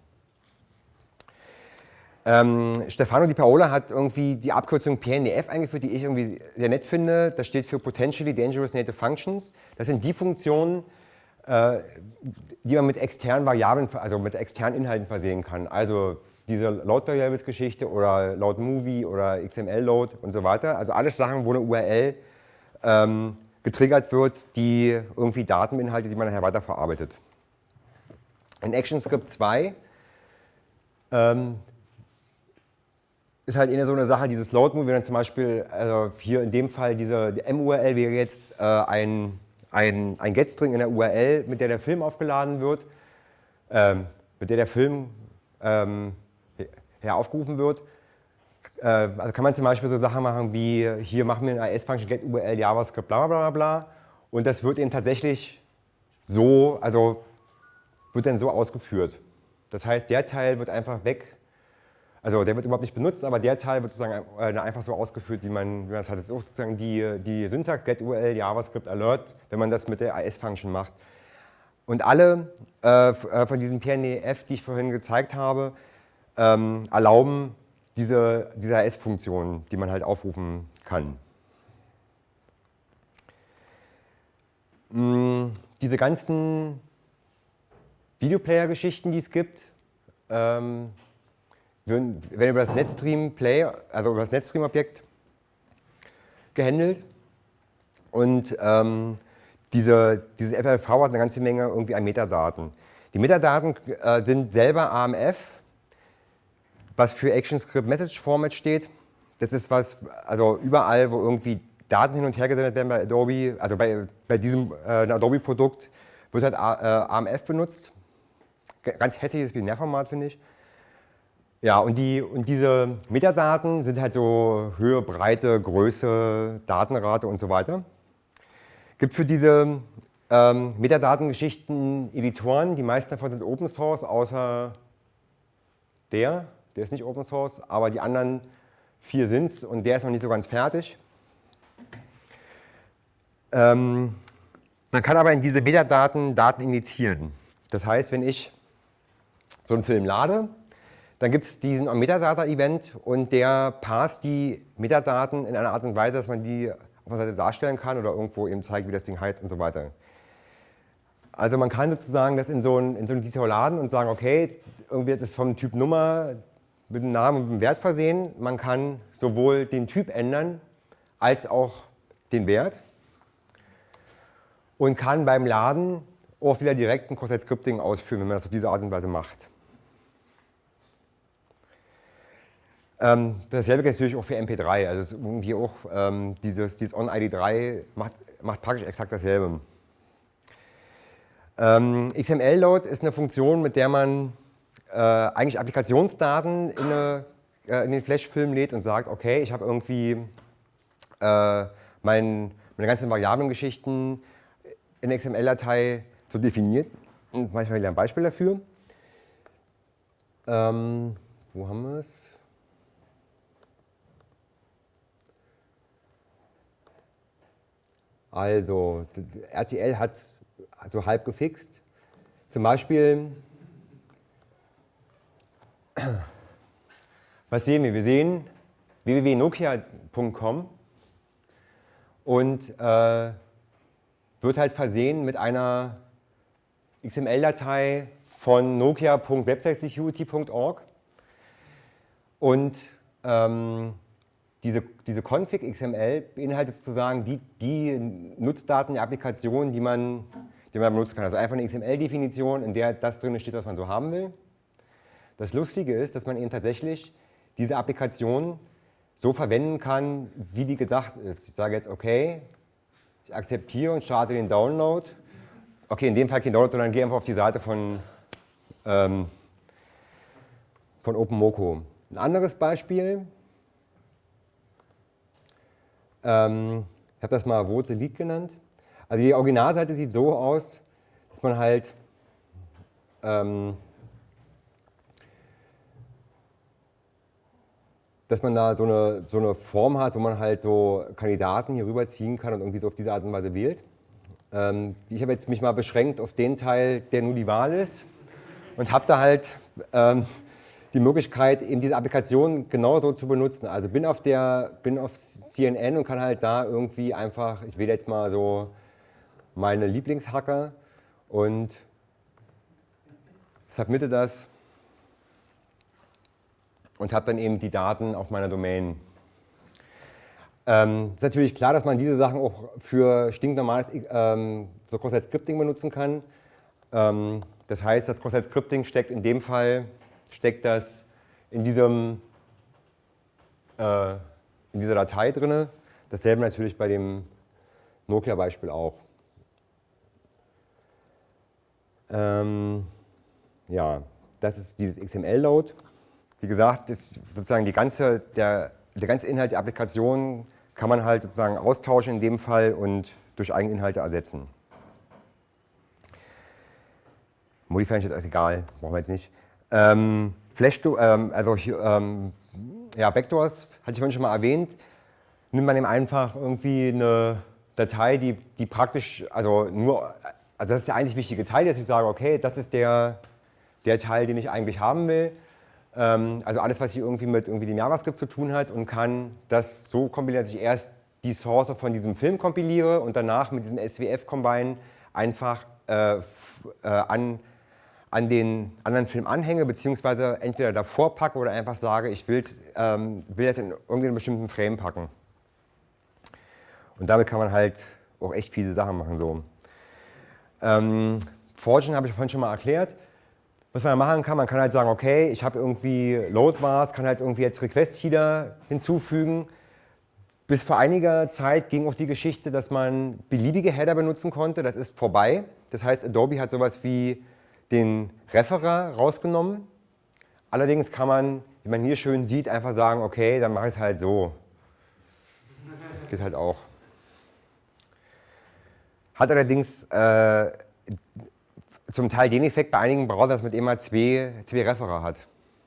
Ähm, Stefano Di Paola hat irgendwie die Abkürzung P N D F eingeführt, die ich irgendwie sehr nett finde. Das steht für Potentially Dangerous Native Functions. Das sind die Funktionen, äh, die man mit externen Variablen, also mit externen Inhalten versehen kann. Also diese Load-Variables-Geschichte oder Load-Movie oder X M L-Load und so weiter. Also alles Sachen, wo eine U R L ähm, getriggert wird, die irgendwie Daten beinhaltet, die man nachher weiterverarbeitet. In ActionScript zwei ähm, ist halt eher so eine Sache, dieses Load-Move, wenn dann zum Beispiel, also hier in dem Fall, diese die M U R L wäre jetzt äh, ein, ein, ein Get-String in der U R L, mit der der Film aufgeladen wird, ähm, mit der der Film ähm, her aufgerufen wird. Äh, also kann man zum Beispiel so Sachen machen wie, hier machen wir eine A S-Function get U R L JavaScript bla bla bla bla und das wird eben tatsächlich so, also wird dann so ausgeführt. Das heißt, der Teil wird einfach weg. Also der wird überhaupt nicht benutzt, aber der Teil wird sozusagen einfach so ausgeführt, wie man, wie man es hat. Das ist auch sozusagen die, die Syntax get U R L JavaScript alert, wenn man das mit der A S-Function macht. Und alle äh, von diesen P N D F, die ich vorhin gezeigt habe, ähm, erlauben diese, diese A S-Funktionen, die man halt aufrufen kann. Hm, diese ganzen Videoplayer-Geschichten, die es gibt, ähm, werden über das NetStream Play, also über das NetStream-Objekt gehandelt. Und ähm, diese, dieses F L V hat eine ganze Menge irgendwie an Metadaten. Die Metadaten äh, sind selber A M F, was für ActionScript Message Format steht. Das ist was, also überall, wo irgendwie Daten hin und her gesendet werden bei Adobe, also bei, bei diesem äh, Adobe-Produkt, wird halt A, äh, A M F benutzt. Ganz hässliches Binärformat, finde ich. Ja, und, die, und diese Metadaten sind halt so Höhe, Breite, Größe, Datenrate und so weiter. Gibt für diese ähm, Metadatengeschichten Editoren, die meisten davon sind Open Source, außer der, der ist nicht Open Source, aber die anderen vier sind es und der ist noch nicht so ganz fertig. Ähm, man kann aber in diese Metadaten Daten initiieren. Das heißt, wenn ich so einen Film lade, dann gibt es diesen Metadata-Event und der passt die Metadaten in einer Art und Weise, dass man die auf der Seite darstellen kann oder irgendwo eben zeigt, wie das Ding heißt und so weiter. Also man kann sozusagen das in so einen, in so einen Editor laden und sagen, okay, irgendwie ist es vom Typ Nummer mit einem Namen und einem Wert versehen. Man kann sowohl den Typ ändern als auch den Wert und kann beim Laden auch wieder direkt ein Cross-Site-Scripting ausführen, wenn man das auf diese Art und Weise macht. Ähm, dasselbe gilt natürlich auch für M P drei, also es ist irgendwie auch ähm, dieses, dieses on I D drei macht, macht praktisch exakt dasselbe. Ähm, X M L-Load ist eine Funktion, mit der man äh, eigentlich Applikationsdaten in, eine, äh, in den Flash-Film lädt und sagt, okay, ich habe irgendwie äh, mein, meine ganzen Variablengeschichten in der X M L-Datei so definiert. Und manchmal wieder ein Beispiel dafür. Ähm, wo haben wir es? Also, R T L hat es so halb gefixt. Zum Beispiel, was sehen wir? Wir sehen w w w punkt nokia punkt com und äh, wird halt versehen mit einer X M L-Datei von nokia punkt websitesecurity punkt org und ähm, diese, diese Config X M L beinhaltet sozusagen die, die Nutzdaten der Applikation, die man, die man benutzen kann. Also einfach eine X M L-Definition, in der das drin steht, was man so haben will. Das Lustige ist, dass man eben tatsächlich diese Applikation so verwenden kann, wie die gedacht ist. Ich sage jetzt, okay, ich akzeptiere und starte den Download. Okay, in dem Fall kein Download, sondern gehe einfach auf die Seite von, ähm, von OpenMoko. Ein anderes Beispiel, ähm, ich habe das mal Vote Elite genannt. Also die Originalseite sieht so aus, dass man halt ähm, dass man da so eine, so eine Form hat, wo man halt so Kandidaten hier rüberziehen kann und irgendwie so auf diese Art und Weise wählt. Ähm, ich habe jetzt mich mal beschränkt auf den Teil, der nur die Wahl ist und habe da halt ähm, die Möglichkeit, eben diese Applikation genauso zu benutzen. Also bin auf, der, bin auf C N N und kann halt da irgendwie einfach, ich wähle jetzt mal so meine Lieblingshacker und submitte das und habe dann eben die Daten auf meiner Domain. Ähm, ist natürlich klar, dass man diese Sachen auch für stinknormales ähm, so Cross-Site-Scripting benutzen kann. Ähm, das heißt, das Cross-Site-Scripting steckt in dem Fall steckt das in, diesem, äh, in dieser Datei drin. Dasselbe natürlich bei dem Nokia-Beispiel auch. Ähm, ja, das ist dieses X M L-Load. Wie gesagt, ist sozusagen die ganze, der, der ganze Inhalt der Applikation kann man halt sozusagen austauschen in dem Fall und durch eigene Inhalte ersetzen. Modifieren ist egal, brauchen wir jetzt nicht. Ähm, Flash, ähm, also ähm, ja, Backdoors, hatte ich vorhin schon mal erwähnt, nimmt man eben einfach irgendwie eine Datei, die, die praktisch, also nur, also das ist der einzig wichtige Teil, dass ich sage, okay, das ist der, der Teil, den ich eigentlich haben will. Ähm, also alles, was hier irgendwie mit irgendwie dem JavaScript zu tun hat und kann das so kompilieren, dass ich erst die Source von diesem Film kompiliere und danach mit diesem S W F-Combine einfach äh, äh, an an den anderen Film anhänge, beziehungsweise entweder davor packe oder einfach sage, ich ähm, will das in irgendeinen bestimmten Frame packen. Und damit kann man halt auch echt fiese Sachen machen. So. Ähm, Fortune habe ich vorhin schon mal erklärt. Was man machen kann, man kann halt sagen, okay, ich habe irgendwie Load-Vars, kann halt irgendwie jetzt Request-Header hinzufügen. Bis vor einiger Zeit ging auch die Geschichte, dass man beliebige Header benutzen konnte. Das ist vorbei. Das heißt, Adobe hat sowas wie den Referer rausgenommen. Allerdings kann man wie man hier schön sieht, einfach sagen, okay, dann mache ich es halt so. Geht halt auch. Hat allerdings äh, zum Teil den Effekt bei einigen Browsern, dass man immer zwei, zwei Referer hat.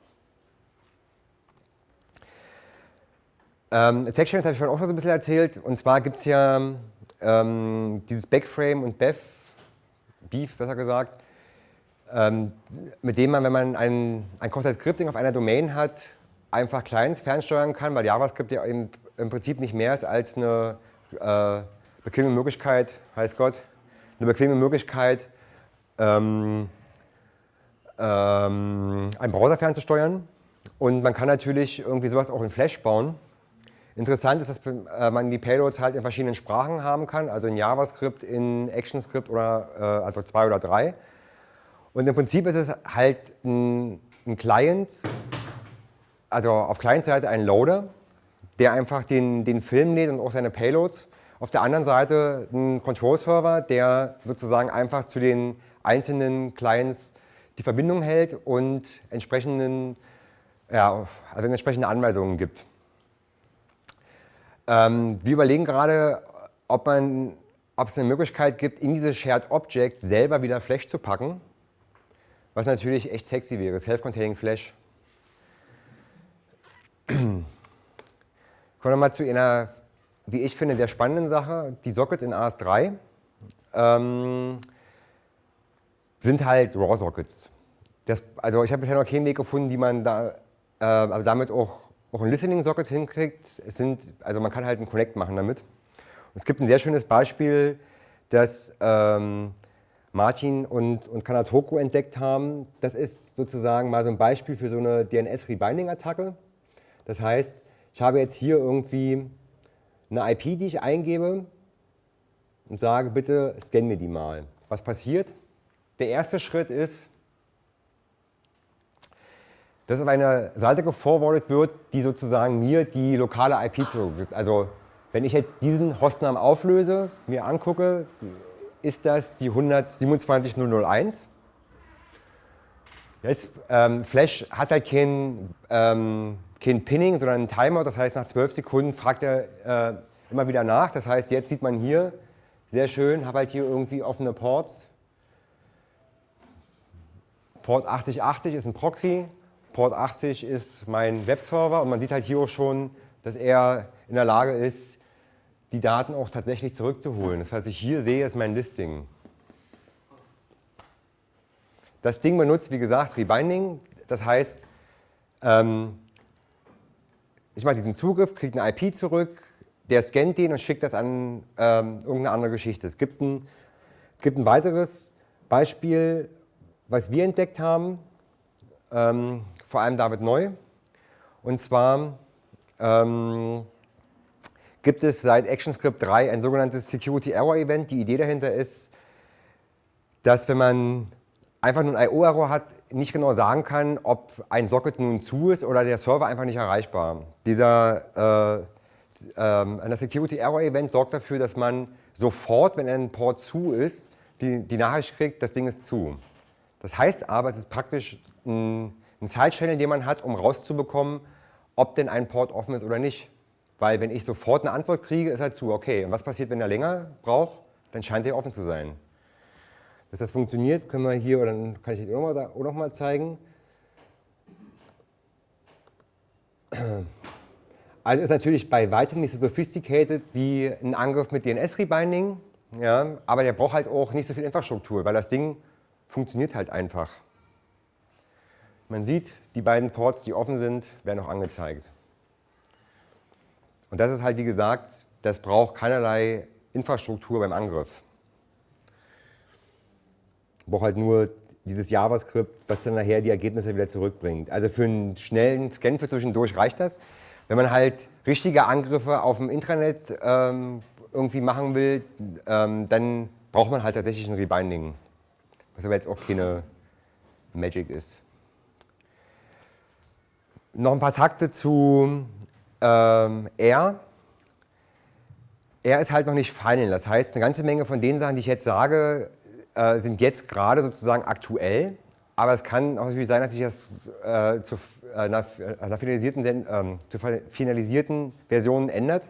Ähm, Textstring habe ich vorhin auch schon so ein bisschen erzählt. Und zwar gibt es ja ähm, dieses Backframe und Bev, Beef besser gesagt, ähm, mit dem man, wenn man ein, ein Cross-Site-Scripting auf einer Domain hat, einfach Clients fernsteuern kann, weil JavaScript ja im, im Prinzip nicht mehr ist als eine äh, bequeme Möglichkeit, heißt Gott, eine bequeme Möglichkeit, ähm, ähm, einen Browser fernzusteuern. Und man kann natürlich irgendwie sowas auch in Flash bauen. Interessant ist, dass man die Payloads halt in verschiedenen Sprachen haben kann, also in JavaScript, in ActionScript oder äh, also zwei oder drei. Und im Prinzip ist es halt ein, ein Client, also auf Client-Seite ein Loader, der einfach den, den Film lädt und auch seine Payloads. Auf der anderen Seite ein Control-Server, der sozusagen einfach zu den einzelnen Clients die Verbindung hält und entsprechenden, ja, also entsprechende Anweisungen gibt. Ähm, wir überlegen gerade, ob, man, ob es eine Möglichkeit gibt, in diese Shared Object selber wieder Flash zu packen, was natürlich echt sexy wäre, Self-Containing Flash. Kommen wir mal zu einer, wie ich finde, sehr spannenden Sache. Die Sockets in A S drei ähm, sind halt RAW-Sockets. Also ich habe bisher noch keinen Weg gefunden, wie man da, äh, also damit auch auch ein Listening-Socket hinkriegt. Es sind, also man kann halt einen Connect machen damit. Und es gibt ein sehr schönes Beispiel, das ähm, Martin und, und Kanatoko entdeckt haben. Das ist sozusagen mal so ein Beispiel für so eine D N S-Rebinding-Attacke. Das heißt, ich habe jetzt hier irgendwie eine I P, die ich eingebe und sage, bitte scan mir die mal. Was passiert? Der erste Schritt ist, dass auf eine Seite geforwardet wird, die sozusagen mir die lokale I P zurückgibt. Also wenn ich jetzt diesen Hostnamen auflöse, mir angucke, ist das die hundertsiebenundzwanzig null null eins. Jetzt, ähm, Flash hat halt kein, ähm, kein Pinning, sondern ein Timer. Das heißt, nach zwölf Sekunden fragt er äh, immer wieder nach. Das heißt, jetzt sieht man hier, sehr schön, habe halt hier irgendwie offene Ports. Port achtzig achtzig ist ein Proxy. Port achtzig ist mein Webserver und man sieht halt hier auch schon, dass er in der Lage ist, die Daten auch tatsächlich zurückzuholen. Das, was ich hier sehe, ist mein Listing. Das Ding benutzt, wie gesagt, Rebinding. Das heißt, ähm, ich mache diesen Zugriff, kriege eine I P zurück, der scannt den und schickt das an ähm, irgendeine andere Geschichte. Es gibt ein, gibt ein weiteres Beispiel, was wir entdeckt haben. Ähm, vor allem David Neu. Und zwar ähm, gibt es seit ActionScript drei ein sogenanntes Security Error Event. Die Idee dahinter ist, dass wenn man einfach nur einen I O-Error hat, nicht genau sagen kann, ob ein Socket nun zu ist oder der Server einfach nicht erreichbar. Dieser äh, ähm, ein Security Error Event sorgt dafür, dass man sofort, wenn ein Port zu ist, die, die Nachricht kriegt, das Ding ist zu. Das heißt aber, es ist praktisch ein, ein Side-Channel, den man hat, um rauszubekommen, ob denn ein Port offen ist oder nicht. Weil wenn ich sofort eine Antwort kriege, ist er zu. Okay, und was passiert, wenn er länger braucht? Dann scheint er offen zu sein. Dass das funktioniert, können wir hier, oder dann kann ich Ihnen auch noch, noch mal zeigen. Also ist natürlich bei weitem nicht so sophisticated wie ein Angriff mit D N S-Rebinding, ja, aber der braucht halt auch nicht so viel Infrastruktur, weil das Ding funktioniert halt einfach. Man sieht, die beiden Ports, die offen sind, werden auch angezeigt. Und das ist halt, wie gesagt, das braucht keinerlei Infrastruktur beim Angriff. Braucht halt nur dieses JavaScript, was dann nachher die Ergebnisse wieder zurückbringt. Also für einen schnellen Scan für zwischendurch reicht das. Wenn man halt richtige Angriffe auf dem Intranet ähm, irgendwie machen will, ähm, dann braucht man halt tatsächlich ein Rebinding. Was aber jetzt auch keine Magic ist. Noch ein paar Takte zu ähm, R. R ist halt noch nicht final. Das heißt, eine ganze Menge von den Sachen, die ich jetzt sage, äh, sind jetzt gerade sozusagen aktuell. aber es kann auch natürlich sein, dass sich das äh, zu, äh, einer, einer finalisierten, äh, zu finalisierten Version ändert.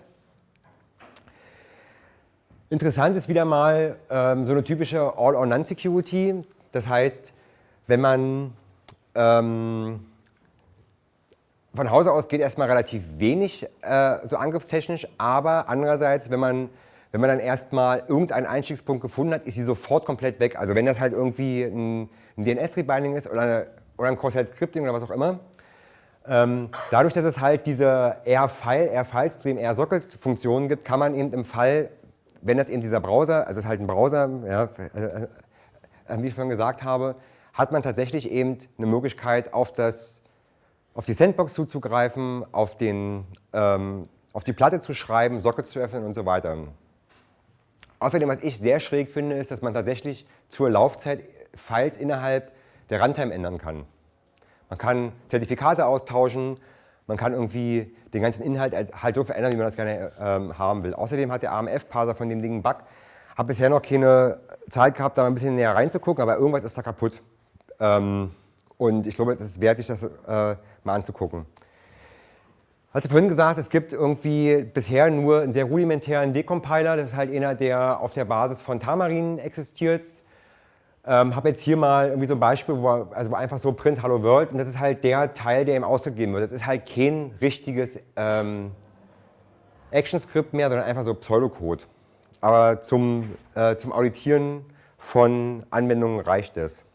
Interessant ist wieder mal ähm, so eine typische All-or-None-Security. Das heißt, wenn man ähm, von Hause aus geht erstmal relativ wenig äh, so angriffstechnisch, aber andererseits, wenn man, wenn man dann erstmal irgendeinen Einstiegspunkt gefunden hat, ist sie sofort komplett weg. Also wenn das halt irgendwie ein, ein D N S-Rebinding ist oder, eine, oder ein Cross-Site-Scripting oder was auch immer, ähm, dadurch, dass es halt diese R-File, R-File-Stream, R-Socket-Funktionen gibt, kann man eben im Fall, wenn das eben dieser Browser, also es ist halt ein Browser, ja, äh, äh, wie ich vorhin gesagt habe, hat man tatsächlich eben eine Möglichkeit, auf, das, auf die Sandbox zuzugreifen, auf, den, ähm, auf die Platte zu schreiben, Sockets zu öffnen und so weiter. Außerdem, was ich sehr schräg finde, ist, dass man tatsächlich zur Laufzeit Files innerhalb der Runtime ändern kann. Man kann Zertifikate austauschen, man kann irgendwie den ganzen Inhalt halt so verändern, wie man das gerne ähm, haben will. Außerdem hat der A M F-Parser von dem Ding einen Bug. Habe bisher noch keine Zeit gehabt, da ein bisschen näher reinzugucken, aber irgendwas ist da kaputt. Ähm, und ich glaube, es ist wert, sich das äh, mal anzugucken. Hast du vorhin gesagt, es gibt irgendwie bisher nur einen sehr rudimentären Decompiler. Das ist halt einer, der auf der Basis von Tamarin existiert. Ähm, habe jetzt hier mal irgendwie so ein Beispiel, wo, also wo einfach so Print Hello World und das ist halt der Teil, der ihm ausgegeben wird. Das ist halt kein richtiges ähm, Action-Skript mehr, sondern einfach so Pseudocode. Aber zum, äh, zum Auditieren von Anwendungen reicht es.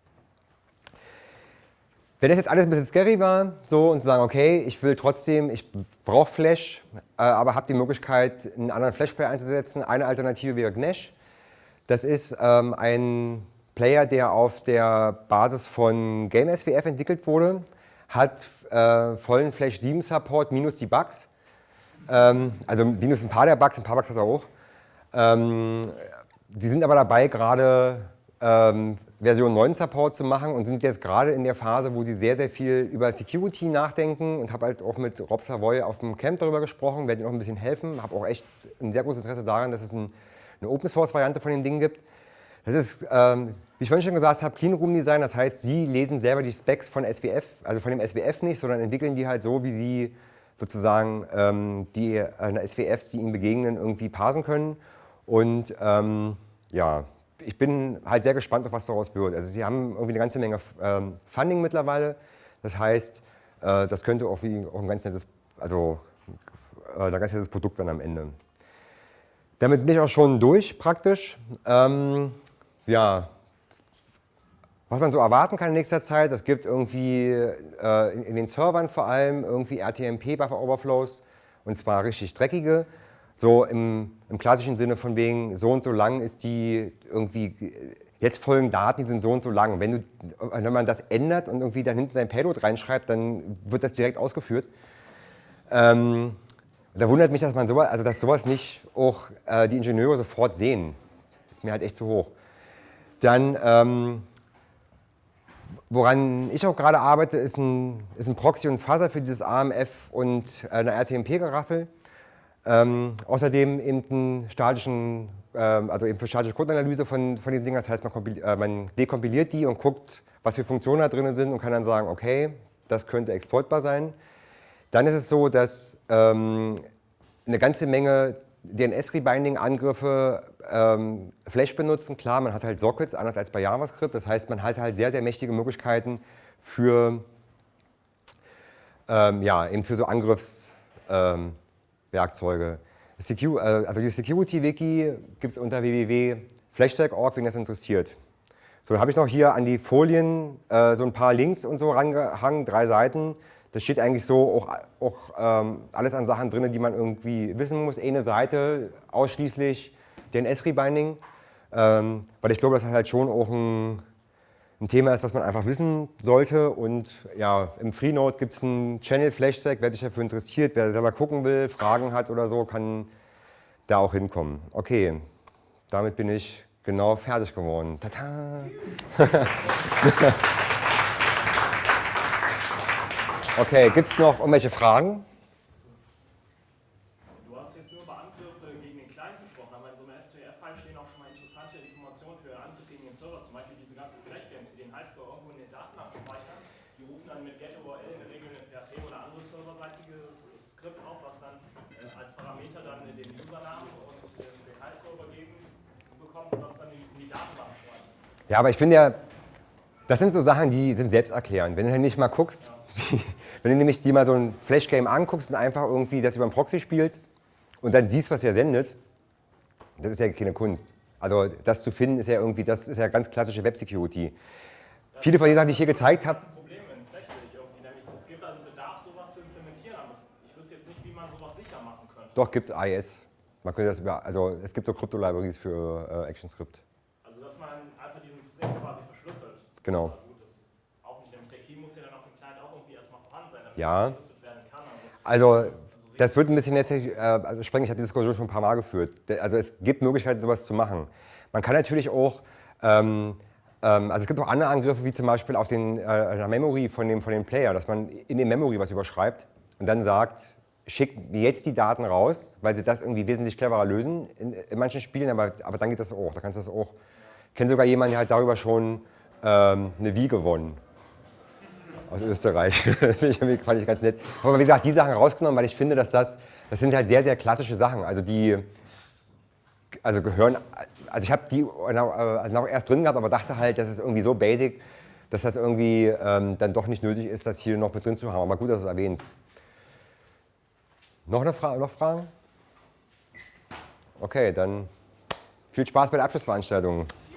Wenn das jetzt alles ein bisschen scary war, so und zu sagen, okay, ich will trotzdem, ich brauche Flash, äh, aber habe die Möglichkeit, einen anderen Flash-Player einzusetzen. Eine Alternative wäre Gnesh. Das ist ähm, ein Player, der auf der Basis von GameSVF entwickelt wurde, hat äh, vollen Flash sieben Support minus die Bugs, ähm, also minus ein paar der Bugs, ein paar Bugs hat er auch. Ähm, die sind aber dabei, gerade ähm, Version neun Support zu machen und sind jetzt gerade in der Phase, wo sie sehr, sehr viel über Security nachdenken und habe halt auch mit Rob Savoy auf dem Camp darüber gesprochen, werde ihnen auch ein bisschen helfen, habe auch echt ein sehr großes Interesse daran, dass es ein, eine Open-Source-Variante von dem Ding gibt. Das ist, ähm, wie ich vorhin schon gesagt habe, Clean-Room-Design, das heißt, Sie lesen selber die Specs von S W F, also von dem S W F nicht, sondern entwickeln die halt so, wie Sie sozusagen ähm, die äh, S W Fs, die Ihnen begegnen, irgendwie parsen können. Und ähm, ja, ich bin halt sehr gespannt, auf was daraus wird. Also Sie haben irgendwie eine ganze Menge ähm, Funding mittlerweile, das heißt, äh, das könnte auch, wie, auch ein ganz nettes, also, äh, ein ganz nettes Produkt werden am Ende. Damit bin ich auch schon durch, praktisch. Ähm, ja, was man so erwarten kann in nächster Zeit, es gibt irgendwie äh, in, in den Servern vor allem irgendwie R T M P-Buffer-Overflows und zwar richtig dreckige. So im, im klassischen Sinne von wegen, so und so lang ist die irgendwie, jetzt folgenden Daten, die sind so und so lang. Wenn, du, wenn man das ändert und irgendwie dann hinten sein Payload reinschreibt, dann wird das direkt ausgeführt. Ähm, Da wundert mich, dass man sowas, also dass sowas nicht auch äh, die Ingenieure sofort sehen. Das ist mir halt echt zu hoch. Dann, ähm, woran ich auch gerade arbeite, ist ein, ist ein Proxy und Fuzzer für dieses A M F und äh, eine R T M P-Geraffel. Ähm, außerdem eben einen statischen, ähm, also eben für statische Codeanalyse von, von diesen Dingen. Das heißt, man, kompil äh, man dekompiliert die und guckt, was für Funktionen da drin sind und kann dann sagen, okay, das könnte exploitbar sein. Dann ist es so, dass ähm, eine ganze Menge D N S-Rebinding-Angriffe ähm, Flash benutzen. Klar, man hat halt Sockets, anders als bei JavaScript. Das heißt, man hat halt sehr, sehr mächtige Möglichkeiten für, ähm, ja, eben für so Angriffswerkzeuge. Ähm, äh, also die Security-Wiki gibt es unter w w w punkt flashstack punkt org, wenn das interessiert. So, dann habe ich noch hier an die Folien äh, so ein paar Links und so rangehangen, drei Seiten. Das steht eigentlich so auch, auch ähm, alles an Sachen drin, die man irgendwie wissen muss. Eine Seite ausschließlich D N S-Rebinding, ähm, weil ich glaube, dass das halt schon auch ein, ein Thema ist, was man einfach wissen sollte. Und ja, im Freenode gibt es einen Channel Flashstack, wer sich dafür interessiert, wer da mal gucken will, Fragen hat oder so, kann da auch hinkommen. Okay, damit bin ich genau fertig geworden. Tada! Okay, gibt es noch irgendwelche Fragen? Du hast jetzt nur nur über Angriffe gegen den Client gesprochen, aber in so einem S zwei F-File stehen auch schon mal interessante Informationen für einen Angriff gegen den Server, zum Beispiel diese ganzen Flash-Games, die den Highscore irgendwo in den Datenbank speichern. Die rufen dann mit get-U R L in der Regel ein P H P oder anderes serverseitiges Skript auf, was dann äh, als Parameter dann den Usernamen und äh, den Highscore übergeben bekommt und das dann in die Datenbank schreibt. Ja, aber ich finde ja, das sind so Sachen, die sind selbsterklärend. Wenn du halt nicht mal guckst, ja. Wenn du nämlich dir mal so ein Flash-Game anguckst und einfach irgendwie das über einen Proxy spielst und dann siehst, was er sendet, das ist ja keine Kunst. Also das zu finden, ist ja irgendwie, das ist ja ganz klassische Web-Security. Ja, viele von den Sachen, die ich hier gezeigt habe. Problem in Flash sehe ich irgendwie, nämlich es gibt also Bedarf, sowas zu implementieren, aber ich wüsste jetzt nicht, wie man sowas sicher machen könnte. Doch, gibt es I S. Man könnte das über, also es gibt so Krypto-Libraries für äh, ActionScript. Also dass man einfach diesen String quasi verschlüsselt. Genau. Also gut, das ist auch nicht, der Key muss ja dann auf dem Client auch irgendwie erstmal vorhanden sein, damit Ja. das verschlüsselt werden kann. Also, also das wird ein bisschen letztlich, äh, also sprengen, ich habe die Diskussion schon ein paar Mal geführt. Also es gibt Möglichkeiten, sowas zu machen. Man kann natürlich auch, ähm, ähm, also es gibt auch andere Angriffe, wie zum Beispiel auf den äh, Memory von dem, von dem Player, dass man in den Memory was überschreibt und dann sagt, schickt mir jetzt die Daten raus, weil sie das irgendwie wesentlich cleverer lösen in, in manchen Spielen, aber, aber dann geht das auch, da kannst du das auch. Ich kenne sogar jemanden, der hat darüber schon ähm, eine Wii gewonnen. Aus Österreich. Das fand ich ganz nett. Aber wie gesagt, die Sachen rausgenommen, weil ich finde, dass das, das sind halt sehr, sehr klassische Sachen. Also die, also gehören, also ich habe die noch erst drin gehabt, aber dachte halt, das ist irgendwie so basic, dass das irgendwie ähm, dann doch nicht nötig ist, das hier noch mit drin zu haben. Aber gut, dass du es erwähnst. Noch eine Frage, noch Fragen? Okay, dann viel Spaß bei der Abschlussveranstaltung.